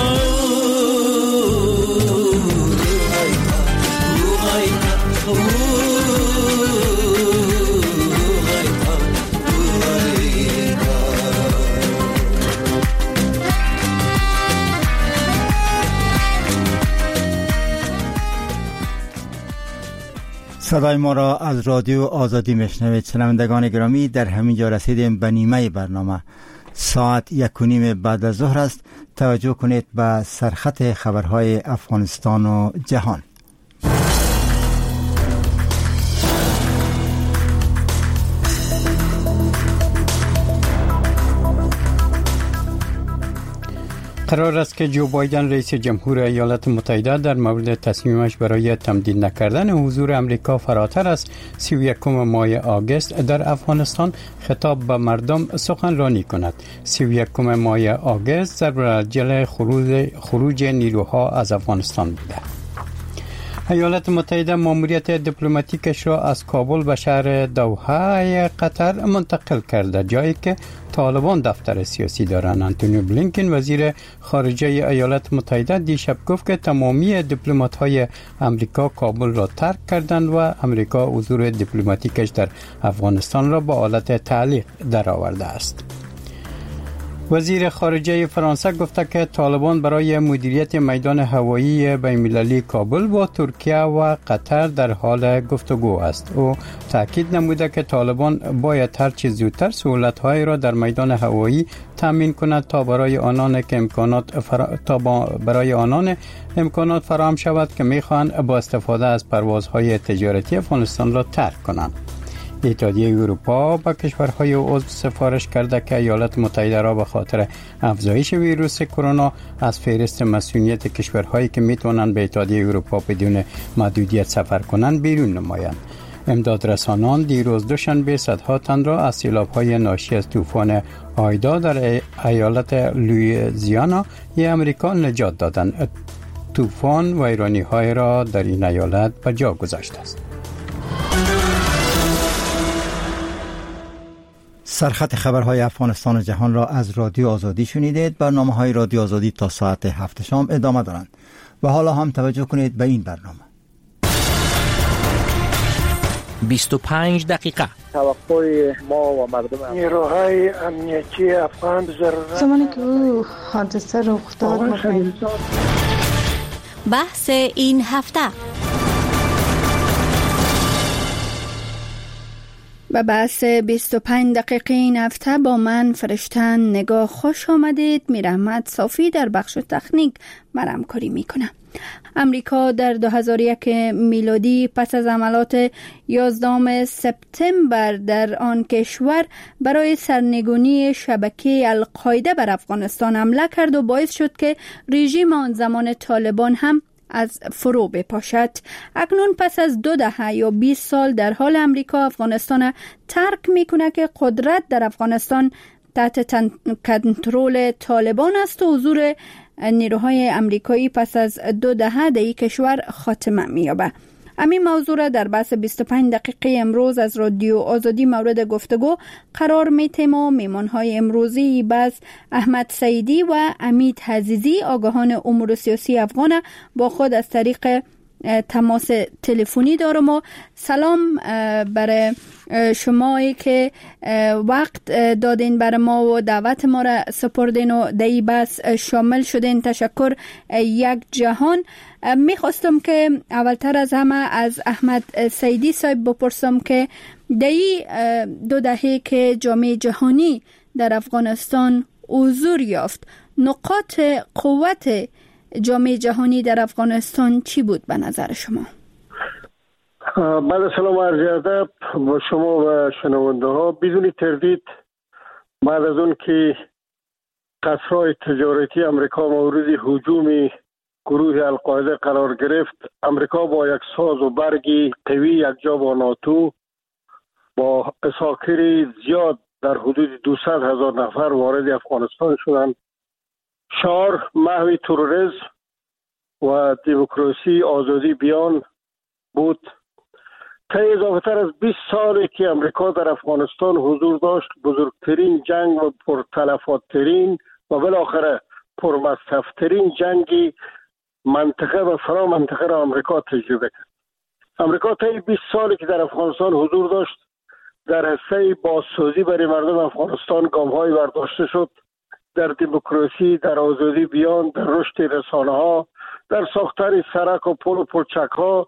صدای ما را از رادیو آزادی میشنوید. شنوندگان گرامی، در همین جا رسیدیم به نیمه برنامه. ساعت یک و نیم بعد از ظهر است. توجه کنید به سرخط خبرهای افغانستان و جهان. قرار است که جو بایدن رئیس جمهور ایالات متحده در مورد تصمیمش برای تمدید نکردن حضور امریکا فراتر از سی و یکم ماه آگوست در افغانستان خطاب به مردم سخنرانی کند. سی و یکم ماه آگوست ضرب‌العجل خروج خروج نیروها از افغانستان بوده. ایالات متحده ماموریت دیپلماتیکش را از کابل به شهر دوحه قطر منتقل کرده، جایی که طالبان دفتر سیاسی دارند. آنتونی بلینکن وزیر خارجه ایالات متحده دیشب گفت که تمامی دیپلمات‌های امریکا کابل را ترک کردند و امریکا حضور دیپلماتیکش در افغانستان را به حالت تعلیق درآورده است. وزیر خارجه فرانسه گفته که طالبان برای مدیریت میدان هوایی بین‌المللی کابل با ترکیه و قطر در حال گفتگو است. او تاکید نموده که طالبان باید هر چه زودتر سهولت‌های را در میدان هوایی تامین کند تا برای آنان که امکانات فرا... تا برای آنان امکانات فراهم شود که می‌خواهند با استفاده از پروازهای تجارتی افغانستان را ترک کنند. اتحادیه اروپا با کشورهای عضو سفارش کرده که ایالات متحده را به خاطر افزایش ویروس کرونا از فهرست مسئولیت کشورهایی که میتوانند به اتحادیه اروپا بدون محدودیت سفر کنند بیرون نمایند. امداد رسانان دیروز دوشنبه صدها تن را از سیلاب‌های ناشی از طوفان آیدا در ایالت لوئیزیانا ی امریکا نجات دادند. طوفان ویرانی‌های را در این ایالت به جا گذاشته است. سرخط خبرهای افغانستان و جهان را از رادیو آزادی شنیدید. برنامه‌های رادیو آزادی تا ساعت هفت شام ادامه دارند و حالا هم توجه کنید به این برنامه. بیست و پنج دقیقه توقع ما و مردم نیروهای امنیتی افغان ضرورت زمانی که او حادثه رخ داد بحث این هفته. به بحث بیست و پنج دقیقه این هفته با من فرشتن نگاه خوش آمدید. میرحمت صافی در بخش تکنیک همکاری میکنه. امریکا در دو هزار و یک میلادی پس از عملات یازدهم سپتامبر در آن کشور برای سرنگونی شبکه القاعده بر افغانستان حمله کرد و باعث شد که رژیم آن زمان طالبان هم از فرو بپاشد. اکنون پس از دو دهه یا بیست سال در حال امریکا افغانستان ترک میکنه که قدرت در افغانستان تحت کنترل طالبان است و حضور نیروهای امریکایی پس از دو دهه در این کشور خاتمه می‌یابد. همین موضوع را در بحث بیست و پنج دقیقه امروز از رادیو آزادی مورد گفتگو قرار می‌دهیم و میهمان‌های امروزی بس احمد سعیدی و امید عزیزی آگاهان امور سیاسی افغان با خود از طریق تماس تلفنی دارم. و سلام برای شمایی که وقت دادین برای ما و دعوت ما را سپردین و در این بحث شامل شدین. تشکر یک جهان. میخواستم که اولتر از همه از احمد سعیدی صاحب بپرسم که در این دو دهه که جامعه جهانی در افغانستان حضور یافت، نقاط قوت جامعه جهانی در افغانستان چی بود به نظر شما؟ بعد سلام عرض ادب با شما و شنونده ها. بدون تردید بعد از اون که قصرهای تجارتی امریکا مورد هجوم گروه القاعده قرار گرفت، امریکا با یک ساز و برگی قوی یکجا با ناتو با اساکر زیاد در حدود دویست هزار نفر وارد افغانستان شدند. شعار محو تروریسم و دموکراسی آزادی بیان بود. طی اضافه تر از بیست سالی که امریکا در افغانستان حضور داشت، بزرگترین جنگ و پرتلفات‌ترین و بالاخره پرمصرف‌ترین جنگی منطقه و فرا منطقه را امریکا تجربه کرد. امریکا طی بیست سالی که در افغانستان حضور داشت، در حصه بازسازی برای مردم افغانستان گام‌های برداشته شد. در دموکراسی، در آزادی بیان، در رشد رسانه‌ها، در ساختن سرک و پل و پلچک‌ها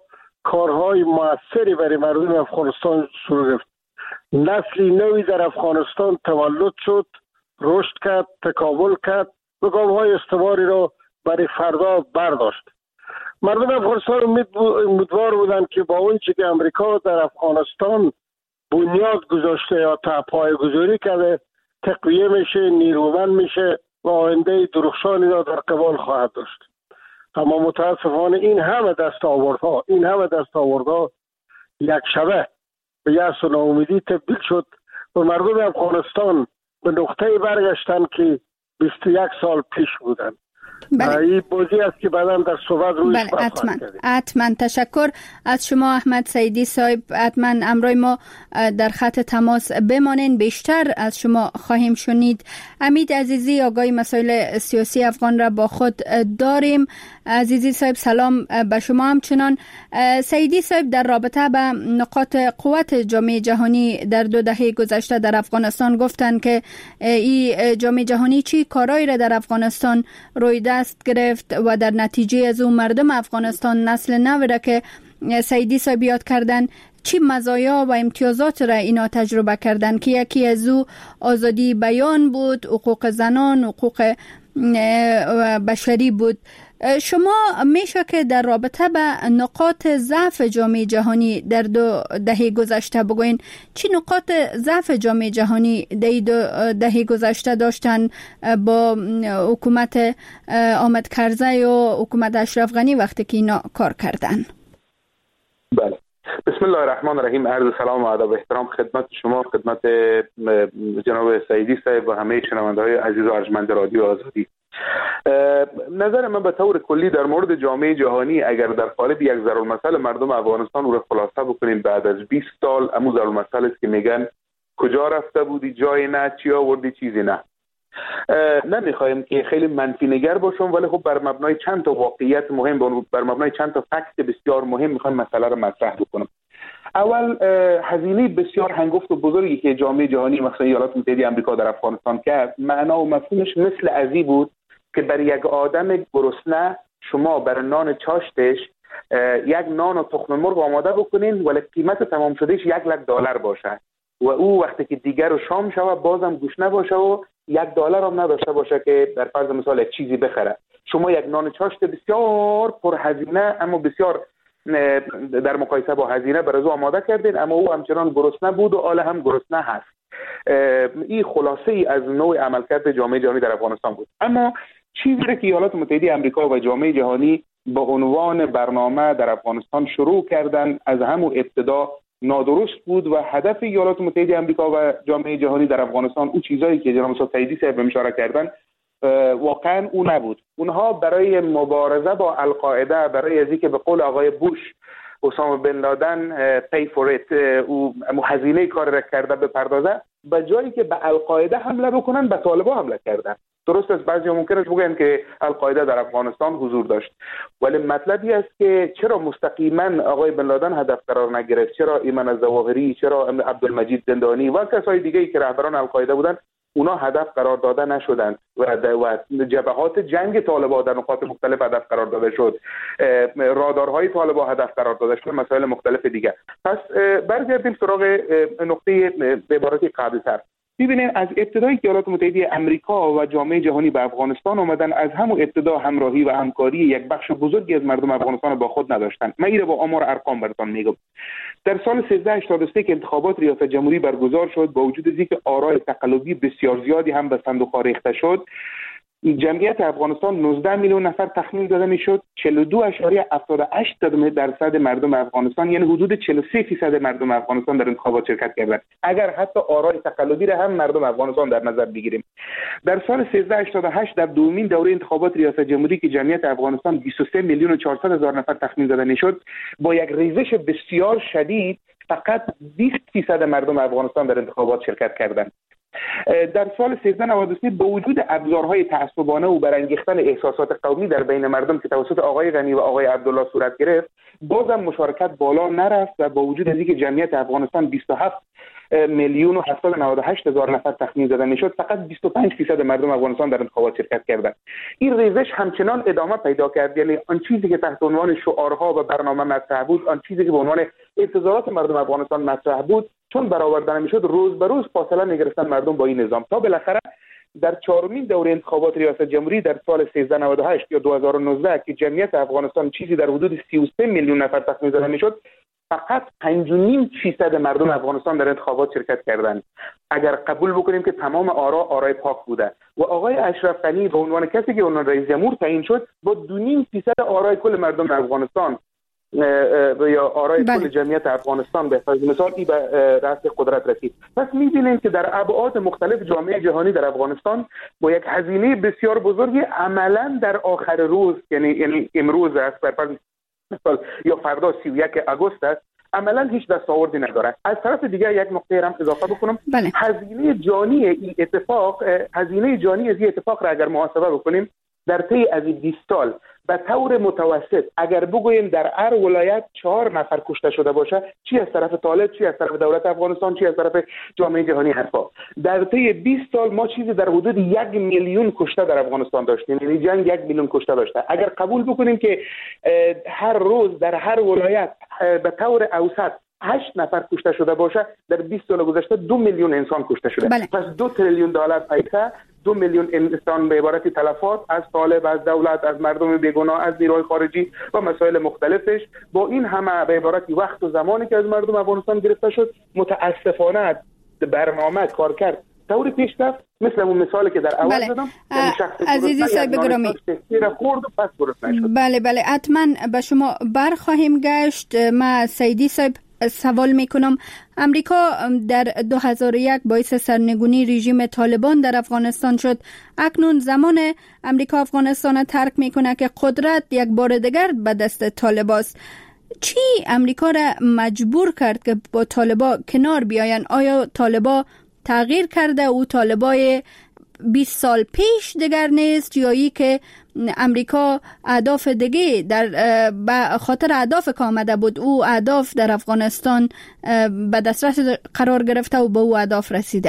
کارهای موثری برای مردم افغانستان صورت گرفت. نسلی نوی در افغانستان تولد شد، رشد کرد، تکامل کرد و گام‌های استواری را برای فردا برداشت. مردم افغانستان امیدوار بودند که با اون چه که امریکا در افغانستان بنیاد گذاشته یا پایه‌گذاری کرده تقویه میشه، نیرومند میشه و آینده درخشانی را در قبال خواهد داشت. اما متاسفانه این همه دستاوردها این همه دستاوردها یک شبه به یأس و ناامیدی تبدیل شد و مردم افغانستان به نقطه برگشتن که بیست و یک سال پیش بودن. بله. این بازی است که بعداً در صحبت روی بله، حتما حتما تشکر از شما احمد سعیدی صاحب. حتما امروز ما در خط تماس بمانین، بیشتر از شما خواهیم شنید. امید عزیزی آگاهی مسائل سیاسی افغان را با خود داریم. عزیزی صاحب سلام به شما. همچنان سعیدی صاحب در رابطه به نقاط قوت جامعه جهانی در دو دهه گذشته در افغانستان گفتند که این جامعه جهانی چی کارایی را در افغانستان روی دست گرفت و در نتیجه از اون مردم افغانستان نسل نو را که سعیدی صاحب یاد کردن چی مزایا و امتیازات را اینا تجربه کردن که یکی از او آزادی بیان بود، حقوق زنان، حقوق بشری بود. شما میشه که در رابطه به نقاط ضعف جامعه جهانی در دو دهه گذشته بگوین چی نقاط ضعف جامعه جهانی در دو دهه گذشته داشتن با حکومت حامد کرزی و حکومت اشرف غنی وقتی که اینا کار کردن؟ بله، بسم الله الرحمن الرحیم. عرض سلام و ادب و احترام خدمت شما، خدمت جناب سعیدی صاحب و همه شنونده‌های عزیز و ارجمند رادیو آزادی. نظر من به طور کلی در مورد جامعه جهانی اگر در قالب یک ضرورالمثل مردم افغانستان رو خلاصه بکنیم، بعد از بیست سال امو ضرورالمثل است که میگن کجا رفته بودی جای نه، چی آوردی چیزی نه. نمیخوایم که خیلی منفی نگر باشم، ولی خب بر مبنای چند تا واقعیت مهم، بر مبنای چند تا فکت بسیار مهم میخوایم مسئله رو مطرح بکنم. اول هزینه بسیار هنگفت و بزرگی که جامعه جهانی مثلا ایالات متحده آمریکا در افغانستان کرد، معنا و مفهومش مثل ازی بود که بر یک آدم گرسنه شما بر نان چاشتش یک نان و تخم مرغ آماده بکنین ولی قیمت تمام شدهش یک لک دلار باشه و او وقتی که دیگر رو شام شوه بازم گوشنه باشه و یک دلار هم نداشته باشه که در فرض مثال یک چیزی بخره. شما یک نان چاشت بسیار پر هزینه اما بسیار در مقایسه با هزینه برای او آماده کردین، اما او همچنان گرسنه بود و آله هم گرسنه هست. این خلاصه ای از نوع عملکرد جامعه جهانی در افغانستان بود. اما چیزی را که ایالات متحده آمریکا و جامعه جهانی با عنوان برنامه در افغانستان شروع کردن از همون ابتدا نادرست بود و هدف ایالات متحده آمریکا و جامعه جهانی در افغانستان اون چیزایی که جناب سعیدی صاحب اشاره کردن واقعا اون نبود. اونها برای مبارزه با القاعده، برای از اینکه به قول آقای بوش اسامه بن لادن pay for it او هزینه کار را کرده بپردازه، به جایی که به القاعده حمله بکنن به طالبان حمله کردن. درست است بعضی ممکنه بگن که القاعده در افغانستان حضور داشت، ولی مطلبی است که چرا مستقیما آقای بن لادن هدف قرار نگرفت، چرا ایمن الظواهری، چرا عبدالمجید زندانی و کسای دیگه‌ای که رهبران القاعده بودن اونا هدف قرار داده نشدند و جبهات جنگ طالبان در نقاط مختلف هدف قرار داده شد، رادارهای طالبان هدف قرار داده شد، مسائل مختلف دیگه. پس برگردیم سراغ نقطه به عبارتی قبل‌تر. ببینید از ابتدای که ایالات متحده آمریکا و جامعه جهانی به افغانستان آمدن، از همون ابتدا همراهی و همکاری یک بخش بزرگی از مردم افغانستان با خود نداشتند. من این رو با آمار ارقام براتون میگم. در سال سیزده هشتاد و سه که انتخابات ریاست جمهوری برگزار شد، با وجود اینکه آرای تقلبی بسیار زیادی هم به صندوق‌ها ریخته شد، جمعیت افغانستان نوزده میلیون نفر تخمین داده میشد. چهل و دو اشاریه هفتاد و هشت درصد مردم افغانستان، یعنی حدود چهل و سه درصد مردم افغانستان در انتخابات شرکت کردند، اگر حتی آرای تقلبی را هم مردم افغانستان در نظر بگیریم. در سال سیزده هشتاد و هشت در دومین دوره انتخابات ریاست جمهوری که جمعیت افغانستان بیست و سه میلیون و چهارصد هزار نفر تخمین داده میشد، با یک ریزش بسیار شدید فقط بیست درصد مردم افغانستان در انتخابات شرکت کردند. در سال سیزده نود و سه با وجود ابزارهای تعصبانه و برانگیختن احساسات قومی در بین مردم که توسط آقای غنی و آقای عبدالله صورت گرفت، بازم مشارکت بالا نرفت و با وجود از اینکه جمعیت افغانستان بیست و هفت میلیون و هفتصد و نود و هشت هزار نفر تخمین زده میشد، فقط بیست و پنج درصد مردم افغانستان در انتخابات شرکت کردند. این ریزش همچنان ادامه پیدا کرد، یعنی آن چیزی که تحت عنوان شعارها و برنامه مطرح بود، آن چیزی که به عنوان انتظارات مردم افغانستان مطرح بود، چون برآورده نمیشد، روز به روز فاصله میگرفتن مردم با این نظام، تا بالاخره در چهارمین دوره انتخابات ریاست جمهوری در سال سیزده نود و هشت یا دو هزار و نوزده که جمعیت افغانستان چیزی در حدود سی و سه میلیون نفر تخمین زده میشد، فقط پنج و نیم درصد مردم افغانستان در انتخابات شرکت کردند. اگر قبول بکنیم که تمام آرا آرای پاک بوده و آقای اشرف غنی به عنوان کسی که عنوان رئیس جمهور تعیین شد با دو و نیم درصد آرای کل مردم افغانستان یا آرای بله. کل جمعیت افغانستان به فرض مثال ای به رأس قدرت رسید. پس می‌بینیم که در ابعاد مختلف جامعه جهانی در افغانستان با یک هزینه بسیار بزرگی عملاً در آخر روز، یعنی یعنی امروز است بر فرض مثال یا فردا سی و یک آگوست است، عملاً هیچ دستاوردی نداره. از طرف دیگه یک نکته هم اضافه بکنم، بله. هزینه جانی این اتفاق هزینه جانی از این اتفاق را اگر محاسبه بکنیم در طی از بیست سال به طور متوسط اگر بگوییم در هر ولایت چهار نفر کشته شده باشه، چی از طرف طالب، چی از طرف دولت افغانستان، چی از طرف جامعه جهانی حرفا، در طی بیست سال ما چیزی در حدود یک میلیون کشته در افغانستان داشتیم، یعنی جنگ یک میلیون کشته داشته. اگر قبول بکنیم که هر روز در هر ولایت به طور اوسط هشت نفر کشته شده باشه، در بیست سال گذشته دو میلیون انسان کشته شده. بله. پس دو تریلیون دلار پیسه، دو میلیون انسان به عبارت تلفات از طالب، از دولت، از مردم بیگناه، از نیروهای خارجی و مسائل مختلفش، با این همه به عبارت وقت و زمانی که از مردم افغانستان گرفته شد، متاسفانه برنامه کار کرد طوری پیش رفت مثل اون مثالی که در اول بله. زدم، عزیزی صاحب گرامی، بله بله حتما به شما برخواهیم گشت. ما سیدی صاحب سوال میکنم، امریکا در دو هزار و یک باعث سرنگونی رژیم طالبان در افغانستان شد. اکنون زمان امریکا افغانستان ترک میکنه که قدرت یک بار دیگر به دست طالباست. چی امریکا را مجبور کرد که با طالبا کنار بیاین؟ آیا طالبا تغییر کرده او طالبای بیست سال پیش دیگر نیست، یا ای که امریکا اهداف دیگه در به خاطر اهداف که آمده بود او اهداف در افغانستان به دسترس قرار گرفته و به او اهداف رسیده؟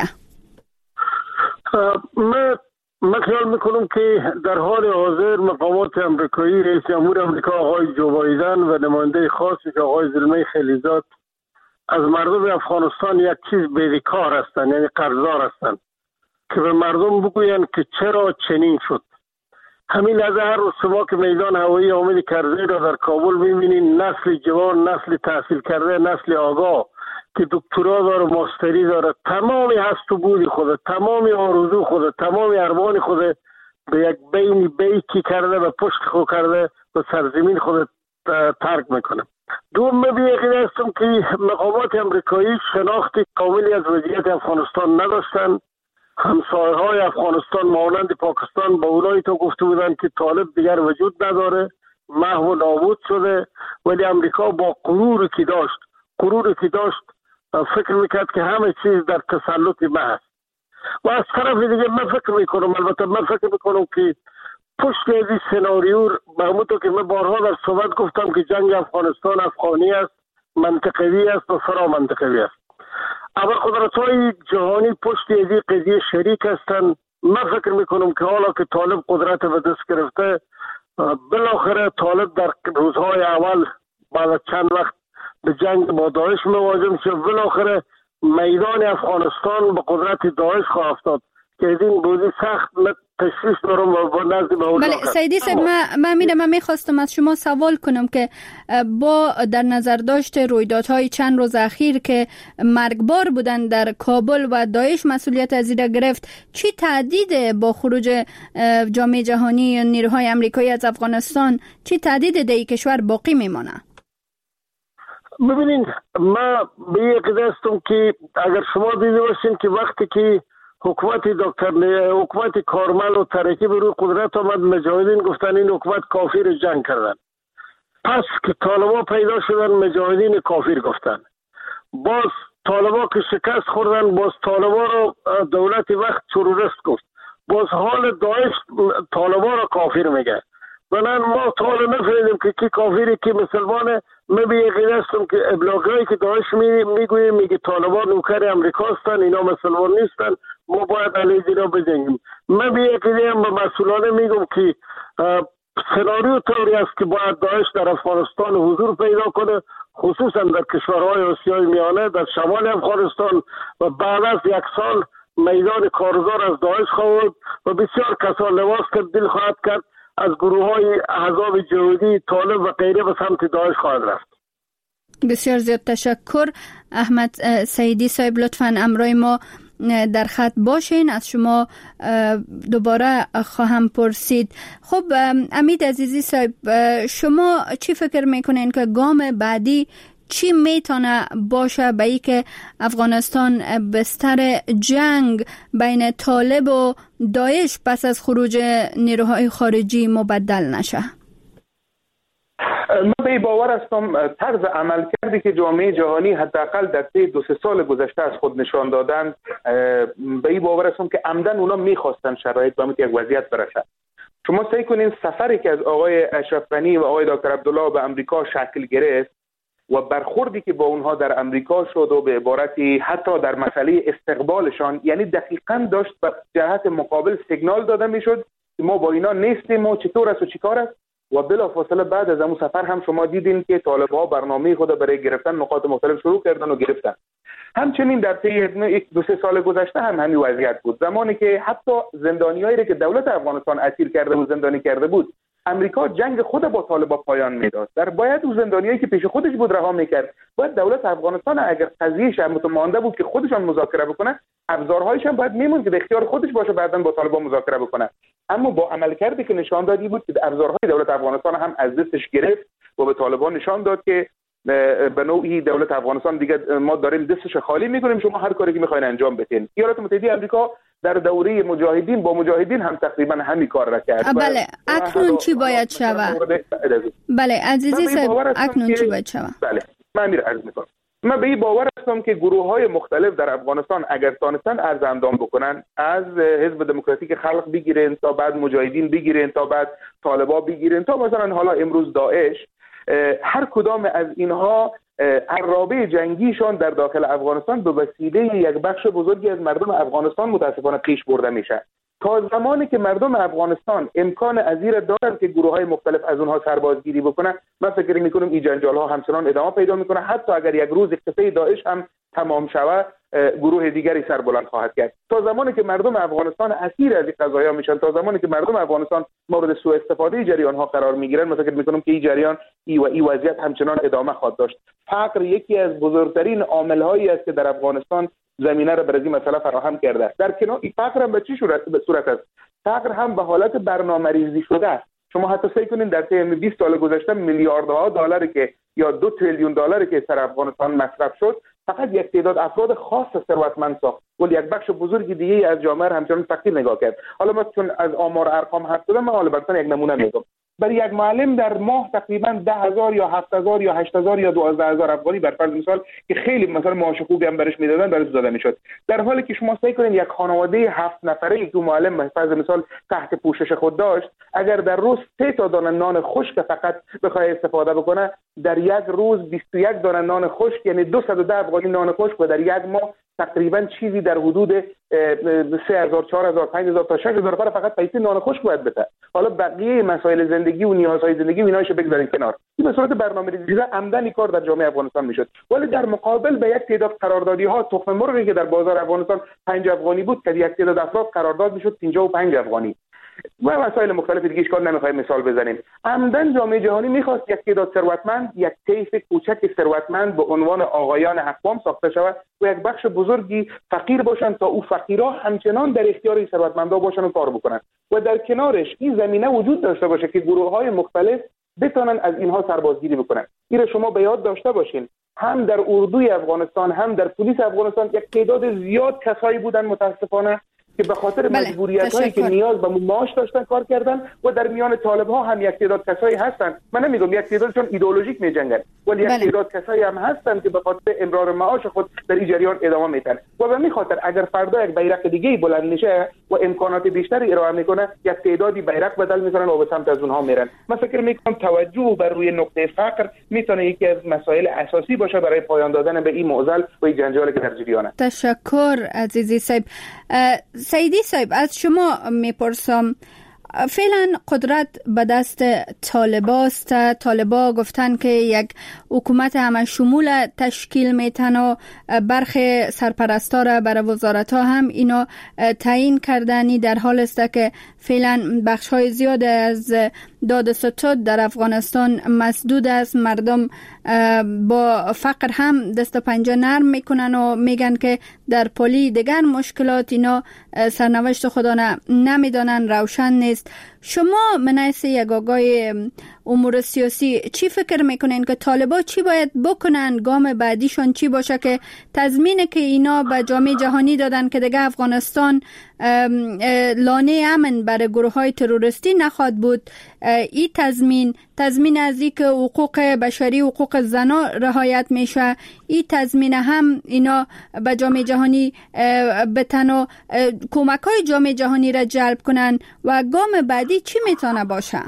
من من خیال میکنم که در حال حاضر مقامات امریکایی، رئیس جمهور امریکا آقای جو بایدن و نماینده خاصی که آقای زلمه خلیزاد از مردم افغانستان یک چیز بیکار هستند، یعنی قرضدار هستند که به مردم بگوین که چرا چنین شد. همین از هر روز شما که میدان هوایی حامد کرزی را در کابل میبینین، نسل جوان، نسل تحصیل کرده، نسل آگاه که دکترا داره، ماستری داره، تمامی هست و بودی خود، تمامی آرزو خود، تمامی ارمان خود به یک بین بیتی کرده و پشت خود کرده و سرزمین خود ترک میکنه. دوم من بیقید هستم که مقامات امریکایی شناختی کاملی از وضعیت افغانستان نداشتن. همسایه های افغانستان مانند پاکستان با اونایی تو گفته بودن که طالب دیگر وجود نداره، محو و نابود شده، ولی امریکا با غروری که داشت غروری که داشت فکر میکرد که همه چیز در تسلط ما هست. و از طرف دیگه من فکر میکنم، البته من فکر میکنم که پشت از این سناریو همونطور که من بارها در صحبت گفتم که جنگ افغانستان افغانی است، منطقوی است و فرا منطقوی است. اما قدرت‌های جهانی پشت از این قضیه شریک هستند. من فکر میکنم که حالا که طالب قدرت به دست گرفته، بالاخره طالب در روزهای اول بعد از چند وقت به جنگ با داعش مواجه میشه، بالاخره میدان افغانستان به قدرت داعش خواهد افتاد که از این بودی سخت تشویش دارم و نزد به اون. بله سیدی صاحب، من میرم من میخواستم از شما سوال کنم که با در نظر داشت رویدادهای چند روز اخیر که مرگبار بودن در کابل و داعش مسئولیت از این گرفت، چی تهدید با خروج جامعه جهانی یا نیروهای امریکایی از افغانستان، چی تهدید در کشور باقی میمانه؟ ببینید، ما به یک دستم که اگر شما دیده باشین که وقتی که حکومت دکتر حکومت کارمل و ترکی به روی قدرت آمد، مجاهدین گفتن این حکومت کافر جنگ کردن. پس که طالبان پیدا شدن، مجاهدین کافر گفتن. باز طالبا که شکست خوردن، باز طالبا رو دولت وقت تروریست گفت، باز حال داعش طالبا رو کافر میگه. بنان ما طالب نفهمیدیم که کی کافری کی مسلمانه. من به یقین هستم که ابلاغایی که داعش میگویه میگه طالبا نوکر امریکا هستن، اینا مسلمان نیستن، ما باید علیه اینا بجنگیم. من به یقین هم به مسئولانه میگم که سناریو طوری است که باید داعش در افغانستان حضور پیدا کنه، خصوصا در کشورهای آسیای میانه، در شمال افغانستان، و بعد از یک سال میدان کارزار از داعش خواهد و بسیار کسان لباس تبدیل خواهد کرد، از گروه های احزاب جهادی طالب و غیره به سمت داعش خواهد رفت. بسیار زیاد تشکر. احمد سعیدی صاحب لطفاً امرای ما در خط باشین، از شما دوباره خواهم پرسید. خب امید عزیزی صاحب، شما چی فکر میکنین که گام بعدی چی میتونه باشه به ای که افغانستان بستر جنگ بین طالب و داعش پس از خروج نیروهای خارجی مبدل نشه؟ من به باور هستم طرز عمل کردی که جامعه جهانی حداقل در طی دو سه سال گذشته از خود نشان دادن، به این باور هستم که عمدن اونا میخواستن شرایط به یک وضعیت برسه. شما سعی کنین سفری که از آقای اشرف غنی و آقای دکتر عبدالله به امریکا شکل گرفت و برخوردی که با اونها در امریکا شد و به عبارتی حتی در مسئله استقبالشان، یعنی دقیقاً داشت به جهت مقابل سیگنال داده میشد که ما با اینا نیستیم و چطور است و چیکار است. و بلافاصله بعد از اون سفر هم شما دیدین که طالب‌ها برنامه خود برای گرفتن نقاط مختلف شروع کردن و گرفتن. همچنین در طی یک دو سه سال گذشته هم همین وضعیت بود، زمانی که حتی زندانیایی که دولت افغانستان اسیر کرده و زندانی کرده بود، امریکا جنگ خود با طالبان پایان میداد. در باید اون زندانیایی که پیش خودش بود رها میکرد. باید دولت افغانستان اگر قضیهش هم مانده بود که خودشان مذاکره بکنه، ابزارهایش هم باید میموند که در اختیار خودش باشه بعداً با طالبان مذاکره بکنه. اما با عملکردی که نشان دادی بود که ابزارهای دولت افغانستان هم از دستش گرفت و به طالبان نشان داد که به نوعی دولت افغانستان دیگه ما داریم دستش خالی میکنیم، شما هر کاری که میخواین انجام بدین. ایالات متحده آمریکا در دوره مجاهدین با مجاهدین هم تقریبا همین کار را کرد. بله، اکنون چی باید شود؟ بله عزیزی صاحب، اکنون چی باید شود؟ بله من میره عرض میکنم. من به این باور هستم که گروه های مختلف در افغانستان اگر تانستن عرض اندام بکنن، از حزب دموکراتیک خلق بگیرین تا بعد مجاهدین بگیرین تا بعد طالبا بگیرین تا مثلا حالا امروز داعش، هر کدام از اینها عرابه جنگیشان در داخل افغانستان به وسیله یک بخش بزرگی از مردم افغانستان متاسفانه پیش برده میشه. تا زمانی که مردم افغانستان امکان ازیر دارن که گروه های مختلف از اونها سربازگیری بکنن، من فکر میکنم این جنجال ها همچنان ادامه پیدا میکنه. حتی اگر یک روز اکتفای داعش هم تمام شود، گروه دیگری سربلند خواهد کرد. تا زمانی که مردم افغانستان اسیر از این قضایا میشن، تا زمانی که مردم افغانستان مورد سوء استفاده جریان ها قرار میگیرن، من فکر میکنم که این جریان ای و ای وضعیت همچنان ادامه خواهد داشت. فقر یکی از بزرگترین عامل هایی است که در افغانستان زمینه را برای این مسئله فراهم کرده است. در کنار این فقر هم به چی صورت است؟ فقر هم به حالت برنامه‌ریزی شده است. شما حتی سعی کنین در طی بیست سال گذشته میلیاردها دلاری که یا دو تریلیون دلاری که در افغانستان مصرف شد، فقط یک تعداد افراد خاص ثروتمند ساخت، ولی یک بخش بزرگی دیگه از جامعه همچنان فقیر نگاه کرد. حالا ما چون از آمار ارقام حرف زدم، من حالا براتون یک نمونه میگم. برای یک معلم در ماه تقریبا ده هزار یا هفت هزار یا هشت هزار یا دوازده هزار افغانی بر فرض مثال که خیلی مثلا معاش خوبی هم برش میدادن برش داده میشد. در حالی که شما سعی کنین یک خانواده هفت نفره که معلم بر فرض مثال تحت پوشش خود داشت، اگر در روز سه تا دانه نان خشک فقط بخواد استفاده بکنه، در یک روز بیست و یک دانه نان خشک یعنی دویست و ده افغانی نان خشک و در یک ماه تقریبا چیزی در حدود سه هزار چهار هزار پنج هزار تا شش هزار پر فقط پیسه نان خشک باید بده. حالا بقیه مسائل زندگی و نیازهای زندگی و ایناشو بگذارین کنار. این به صورت برنامه‌ریزی عمدنی کار در جامعه افغانستان میشد، ولی در مقابل به یک تعداد قراردادی ها تخم مرغی که در بازار افغانستان پنج افغانی بود که یک تعداد افراد قرارداد میشد پنجاه و پنج افغانی و مسائل مختلف دیگه. اشکال نمیخوایم مثال بزنیم. عمدن جامعه جهانی میخواست یک تعداد ثروتمند، یک طیف کوچک ثروتمند به عنوان آقایان اقوام ساخته شود و یک بخش بزرگی فقیر باشن تا او فقیرها همچنان در اختیار ثروتمندا باشن و کار بکنن و در کنارش این زمینه وجود داشته باشه که گروه‌های مختلف بتونن از اینها سربازگیری بکنن. این رو شما به یاد داشته باشین، هم در اردوی افغانستان هم در پلیس افغانستان یک تعداد زیاد کسایی بودن متاسفانه که به خاطر مجبوریت‌هایی که نیاز به معاش داشتن کار کردن و در میان طالب‌ها هم یک تعداد کسایی هستن، من نمیگم یک تعدادشون ایدئولوژیک می‌جنگن، ولی یک تعداد کسایی هم هستن که به خاطر امرار معاش خود در این جریان ادامه میدن و به می خاطر اگر فردا یک بیرق دیگه بلند میشه و امکانات بیشتری ارائه میکنه، یک تعدادی بیرق بدل میکنن و به سمت از اونها میرن. من فکر میکنم توجه بر روی نقطه فقر میتونه یکی از مسائل اساسی باشه برای پایان دادن به این معضل و این جنجالی که در جریانه. تشکر عزیزی صاحب. سیدی صاحب، از شما میپرسم، فعلا قدرت به دست طالباست. طالبا گفتن که یک حکومت همه شمول تشکیل میتن و برخی سرپرستا را برای وزارت ها هم اینا تعیین کردنی، در حال است که فعلا بخش های زیاد از داد ستود در افغانستان مسدود است. مردم با فقر هم دست و پنجه نرم میکنن و میگن که در پلی دیگر مشکلات اینا سرنوشت خدا نمیدانن، روشن نیست. شما منعیس یک آگای امور سیاسی چی فکر میکنین که طالبا چی باید بکنن؟ گام بعدیشان چی باشه که تضمینه که اینا به جامعه جهانی دادن که دیگه افغانستان لانه امن برای گروه های تروریستی نخواد بود؟ این تضمین تضمین از این که حقوق بشری، حقوق زنا رعایت میشه، این تضمین هم اینا به جامعه جهانی بتن و کمک های جامعه جهانی را جلب کنن و گام بعدی چی میتونه باشه؟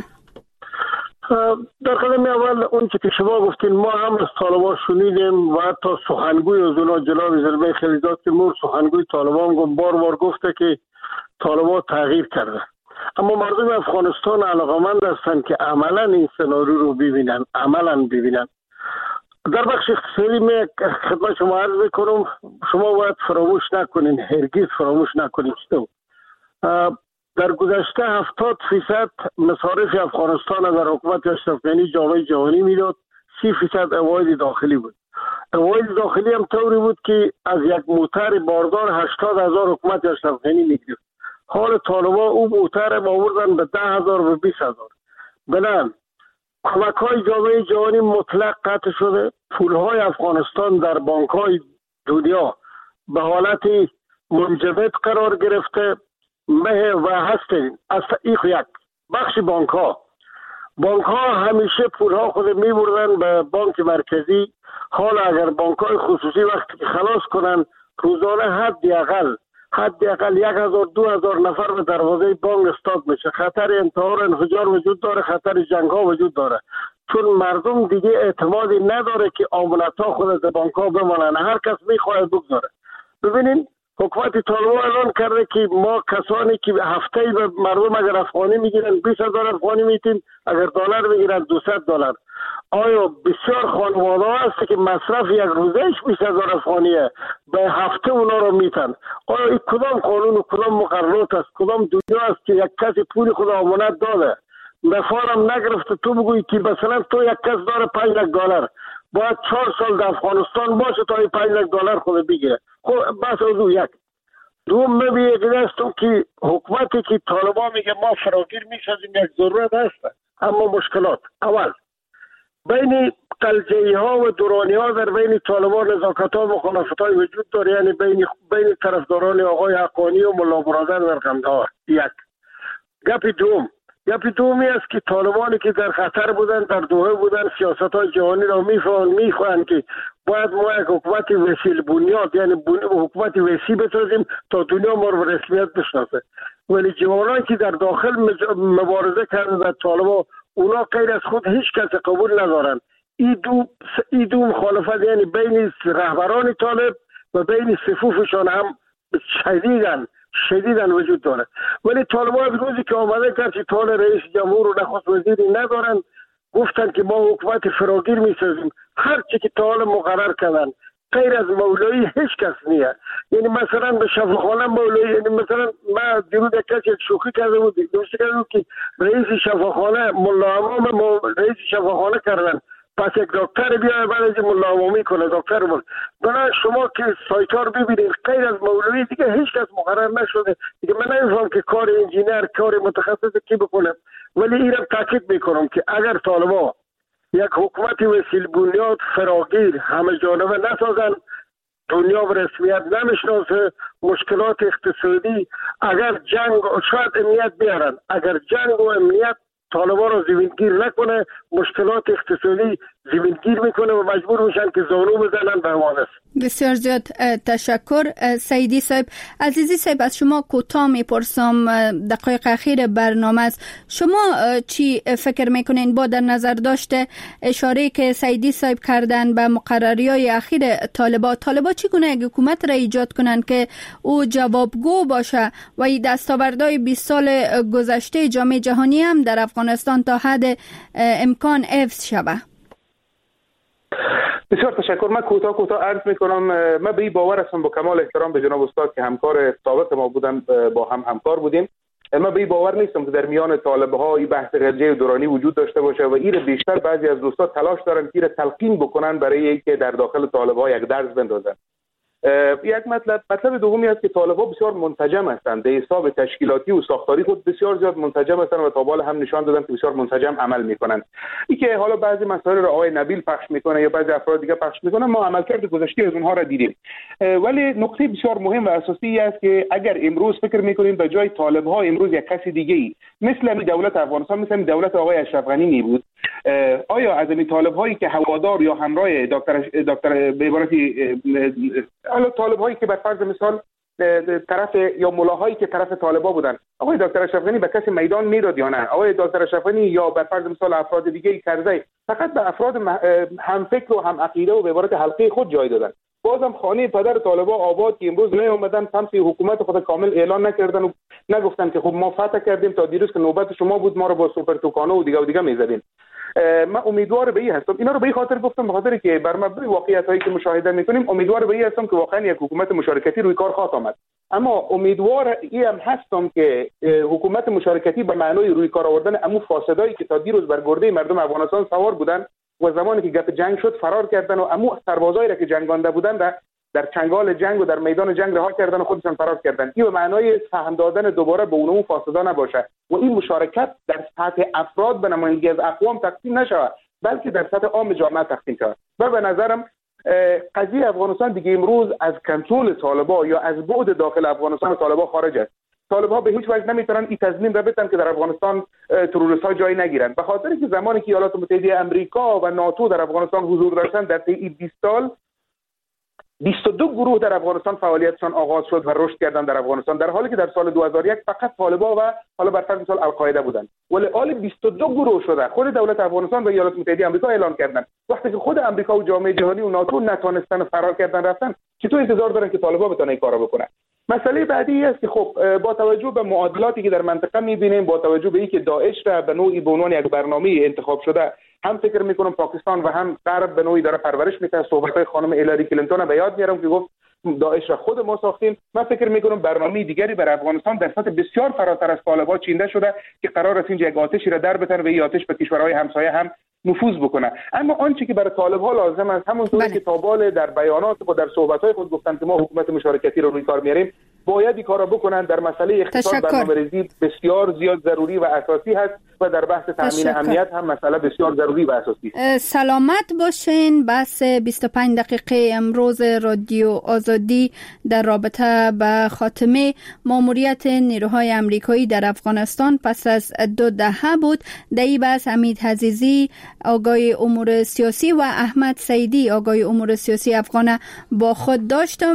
در قدم اول اون که شما گفتین ما هم از طالبان شنیدیم و حتی سخنگوی از اونا جناب زلمه خلیزاد که مور سخنگوی طالبان گفت بار بار گفته که طالبان تغییر کرده، اما مردم افغانستان علاقمند هستند که عملا این سناریو رو ببینن، عملا ببینن. در بخش اقتصادی می خدمت شما عرض میکنم، شما باید فراموش نکنین، هرگز فراموش نکنین که در گذشته هفتاد فیصد مصارف افغانستان در حکومت اشرف غنی جامعه جهانی میداد، سی فیصد عواید داخلی بود. عواید داخلی هم طوری بود که از یک موتر باردار هشتاد هزار حکومت اشرف غنی میگرفت. حال طالبان او موتر با آوردن به ده هزار و بیست هزار. بنابراین کمک های جامعه جهانی مطلق قطع شده. پول های افغانستان در بانک های دنیا به حالت منجمد قرار گرفته مه و هستین. از یک بخش بانک ها بانک ها همیشه پول ها خود می بردن به بانک مرکزی. حالا اگر بانک های خصوصی وقتی که خلاص کنن روزانه حد اقل حد اقل یک هزار دو هزار نفر به دروازه بانک استاد میشه. خطر انتحار انفجار وجود داره، خطر جنگ ها وجود داره، چون مردم دیگه اعتمادی نداره که امانت ها خود از بانک ها بمانن، هر کس میخواد بگذاره. ببینین حکومت طالبان اعلان کرده که ما کسانی که هفته به مردم اگر افغانی میگیرن بیست هزار افغانی میتیم، اگر دلار میگیرن دویست دلار. آیا بسیار خانواده ها هست که مصرف یک روزش بیست هزار افغانیه، به هفته اونا رو میتن؟ آیا این کدام قانون و کدام مقررات است؟ کدام دنیا است که یک کسی پول خود امانت داده نفارم نگرفته تو بگویی که مثلا تو یک کس داره پنج لک دلار باید چهار سال در افغانستان باشه تا این پنج لک دلار خود بگیره؟ خب بس از او یک دوم میبینید هستم که حکومتی که طالبان میگه ما فراگیر میسازیم یک ضرورت هست، اما مشکلات. اول بین قلجه‌ای ها و دورانی ها در بین طالبان نزاکت ها و مخالفت های وجود داره، یعنی بین بین طرفداران آقای حقانی و ملا برادر در قندهار. یک گپ دوم گپ دومی است که طالبانی که در خطر بودن، در دوحه بودن، سیاست های جهانی را میفهمن میخوان که باید ما یک حکومت وسیل بنیاد، یعنی حکومت وسیع بسازیم تا دنیا ما رو به رسمیت بشناسه. ولی جوانانی که در داخل مبارزه کردن در طالبان، اونا غیر از خود هیچ کس قبول ندارن. این دو این دو مخالفت یعنی بین رهبران طالب و بین صفوفشان هم شدیدن شدیدن وجود داره. ولی طالبان از روزی که آمده کرد که طال رئیس جمهور و نخست وزیری ندارن، گفتن که ما حکومت فراگیر میسازیم. هر چی که طال مقرر کردن غیر از مولایی هیچ کس نیه. یعنی مثلا به شفاخانه مولایی، یعنی مثلا ما دیروز یک کسی شوخی کرده بود دوست کردم که رئیس شفاخانه ملا امام رئیس شفاخانه کردن، پس یک دکتر بیاره بعد از ملا امامی کنه دکتر بود. بنا شما که سایتار ببینید غیر از مولوی دیگه هیچ کس مقرر نشده. دیگه من نمیفهم که کار انجینر کار متخصص کی بکنه. ولی اینم تاکید میکنم که اگر طالبان یک حکومت وسیل بنیاد فراگیر همه جانبه نسازن، دنیا به رسمیت نمیشناسه. مشکلات اقتصادی اگر جنگ شاید امنیت بیارن، اگر جنگ و امنیت طالبان رو زمینگیر نکنه، مشکلات اقتصادی زمینگیر میکنه و مجبور میشن که زانو بزنن به حوادث. بسیار زیاد تشکر سعیدی صاحب. عزیزی صاحب، از شما کوتاه میپرسم، دقایق اخیر برنامه است، شما چی فکر میکنین با در نظر داشته اشاره که سعیدی صاحب کردن به مقرریات اخیر طالبان، طالبان چگونه یک حکومت را ایجاد کنند که او جوابگو باشه و این دستاوردهای بیست سال گذشته جامعه جهانی هم در افغانستان تا حد امکان حفظ شود؟ بسیار تشکر. من کوتاه کوتاه عرض میکنم. من به این باور هستم، با کمال احترام به جناب استاد که همکار سابق ما بودن، با هم همکار بودیم، من به این باور نیستم که در میان طالب‌ها این بحث غلجه دورانی وجود داشته باشه و این بیشتر بعضی از دوستان تلاش دارن که تلقین بکنن برای اینکه در داخل طالب‌ها یک درس بندازن. یک مطلب مطلب دومی است که طالب‌ها بسیار منسجم هستند، به حساب تشکیلاتی و ساختاری خود بسیار زیاد منسجم هستند و تا بالا هم نشان دادن که بسیار منسجم عمل میکنند. این که حالا بعضی مسائل را آقای نبیل پخش میکنه یا بعضی افراد دیگه پخش میکنن، ما عملکرد گذشته از اونها را دیدیم. ولی نکته بسیار مهم و اساسی است که اگر امروز فکر میکنیم به جای طالب‌ها امروز یک کسی دیگه‌ای مثل همین دولت افغانستان، مثل همین دولت آقای اشرف غنی می بود، آیا از این طالب‌هایی که هوادار یا همراه دکتر دکتر به عبارتی حالا طالب‌هایی که بر فرض مثال طرف یا ملاهایی که طرف طالبا بودن، آقای دکتر اشرف غنی به کسی میدان میداد یا نه؟ آقای دکتر اشرف غنی یا بر فرض مثال افراد دیگه کرزی فقط به افراد هم فکر و هم عقیده و به عبارت حلقه خود جای دادن. بازم خانه پدر طالبا آباد که امروز نه اومدن سمت حکومت خود کامل اعلان نکردن و نگفتن که خب ما فتح کردیم، تا دیروز که نوبت شما بود ما رو با سوپر توکانو و دیگه و دیگه میزدین. من امیدوار به این هستم، اینا رو به این خاطر گفتم به خاطر که بر مبنای واقعیتایی که مشاهده میکنیم امیدوار به این هستم که واقعا یک حکومت مشارکتی روی کار خواهد آمد. اما امیدوار این هم هستم که حکومت مشارکتی به معنای روی کار آوردن امو فاسدایی که تا دیروز بر گرده مردم افغانستان سوار بودن و زمانی که گپ جنگ شد فرار کردن و امو سربازایی را که جنگانده بودن در در چنگال جنگ و در میدان جنگ رها کردن و خودشان فرار کردن، این به معنای سهم دادن دوباره به اونمو فاسدا نباشه و این مشارکت در سطح افراد به نمایندگی از اقوام تقسیم نشود، بلکه در سطح عام جامعه تقسیم شود. و به نظرم قضیه افغانستان دیگه امروز از کنترل طالبا یا از بعد داخل افغانستان طالبا خارج است. طالب‌ها به هیچ وجه نمیتونن این تضمین را بدن که در افغانستان تروریست‌ها جای نگیرن، به خاطر که زمانی که ایالات متحده آمریکا و ناتو در افغانستان حضور داشتن در طی بیست سال بیست و دو گروه در افغانستان فعالیتشان آغاز شد و رشد کردن در افغانستان، در حالی که در سال دو هزار و یک فقط طالبان و حالا بر فرض مثال القاعده بودند. ولی حال بیست و دو گروه شده خود دولت افغانستان و ایالات متحده آمریکا اعلان کردند. وقتی که خود آمریکا و جامعه جهانی و ناتو نتونستن فرار کردن رفتن، چطور انتظار دارن که طالبان بتونن این کارو بکنن؟ مسئله بعدی است که خب با توجه به معادلاتی که در منطقه می‌بینیم، با توجه به اینکه داعش را به نوعی به عنوان یک برنامه انتخاب شده هم فکر میکنم پاکستان و هم غرب به نوعی داره پرورش میکنه. صحبت‌های خانم هیلاری کلینتون به یاد میارم که گفت داعش را خود ما ساختیم. من فکر میکنم برنامه دیگری برای افغانستان در سطح بسیار فراتر از طالبان چینده شده که قرار است اینجا یک آتشی را در بتن و این آتش به کشورهای همسایه هم نفوذ بکنه. اما آنچه که برای طالب‌ها لازم است، همونطوری که تابال در بیانات و در صحبت‌های خود گفتن که ما حکومت مشارکتی رو روی کار میاریم، باید این کارا بکنن. در مسئله اقتصاد برنامه‌ریزی بسیار زیاد ضروری و اساسی هست و در بحث تامین امنیت هم مسئله بسیار ضروری و اساسی است. سلامت باشین. بحث بیست و پنج دقیقه امروز رادیو آزادی در رابطه به خاتمه ماموریت نیروهای آمریکایی در افغانستان پس از دو دهه بود. در این بحث حمید عزیزی آگاه امور سیاسی و احمد سعیدی آگاه امور سیاسی افغان با خود داشتم.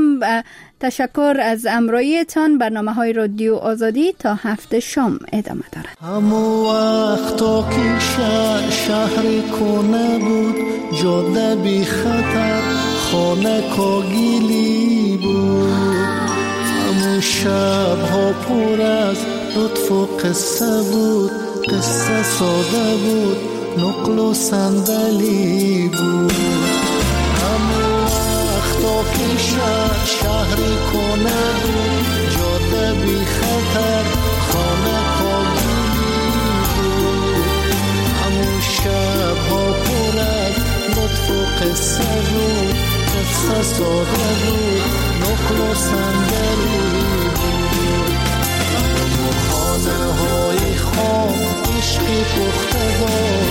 تشکر از همراهیتان. برنامه‌های رادیو آزادی تا هفته شام ادامه دارد. همو وقتا که شهر شهر کنه بود، جاده بی خطر خانه کاگیلی بود، همو شب‌ها پر از لطف و قصه بود، قصه ساده بود، نقل و صندلی بود. که شهر شهری کنه بود، جاده بی خطر خانه کاگیلی بود، همون شب ها پر از لطف و قصه بود، قصه ساده بود، نقل و صندلی بود، همون خانه های خام عشقی پختگاه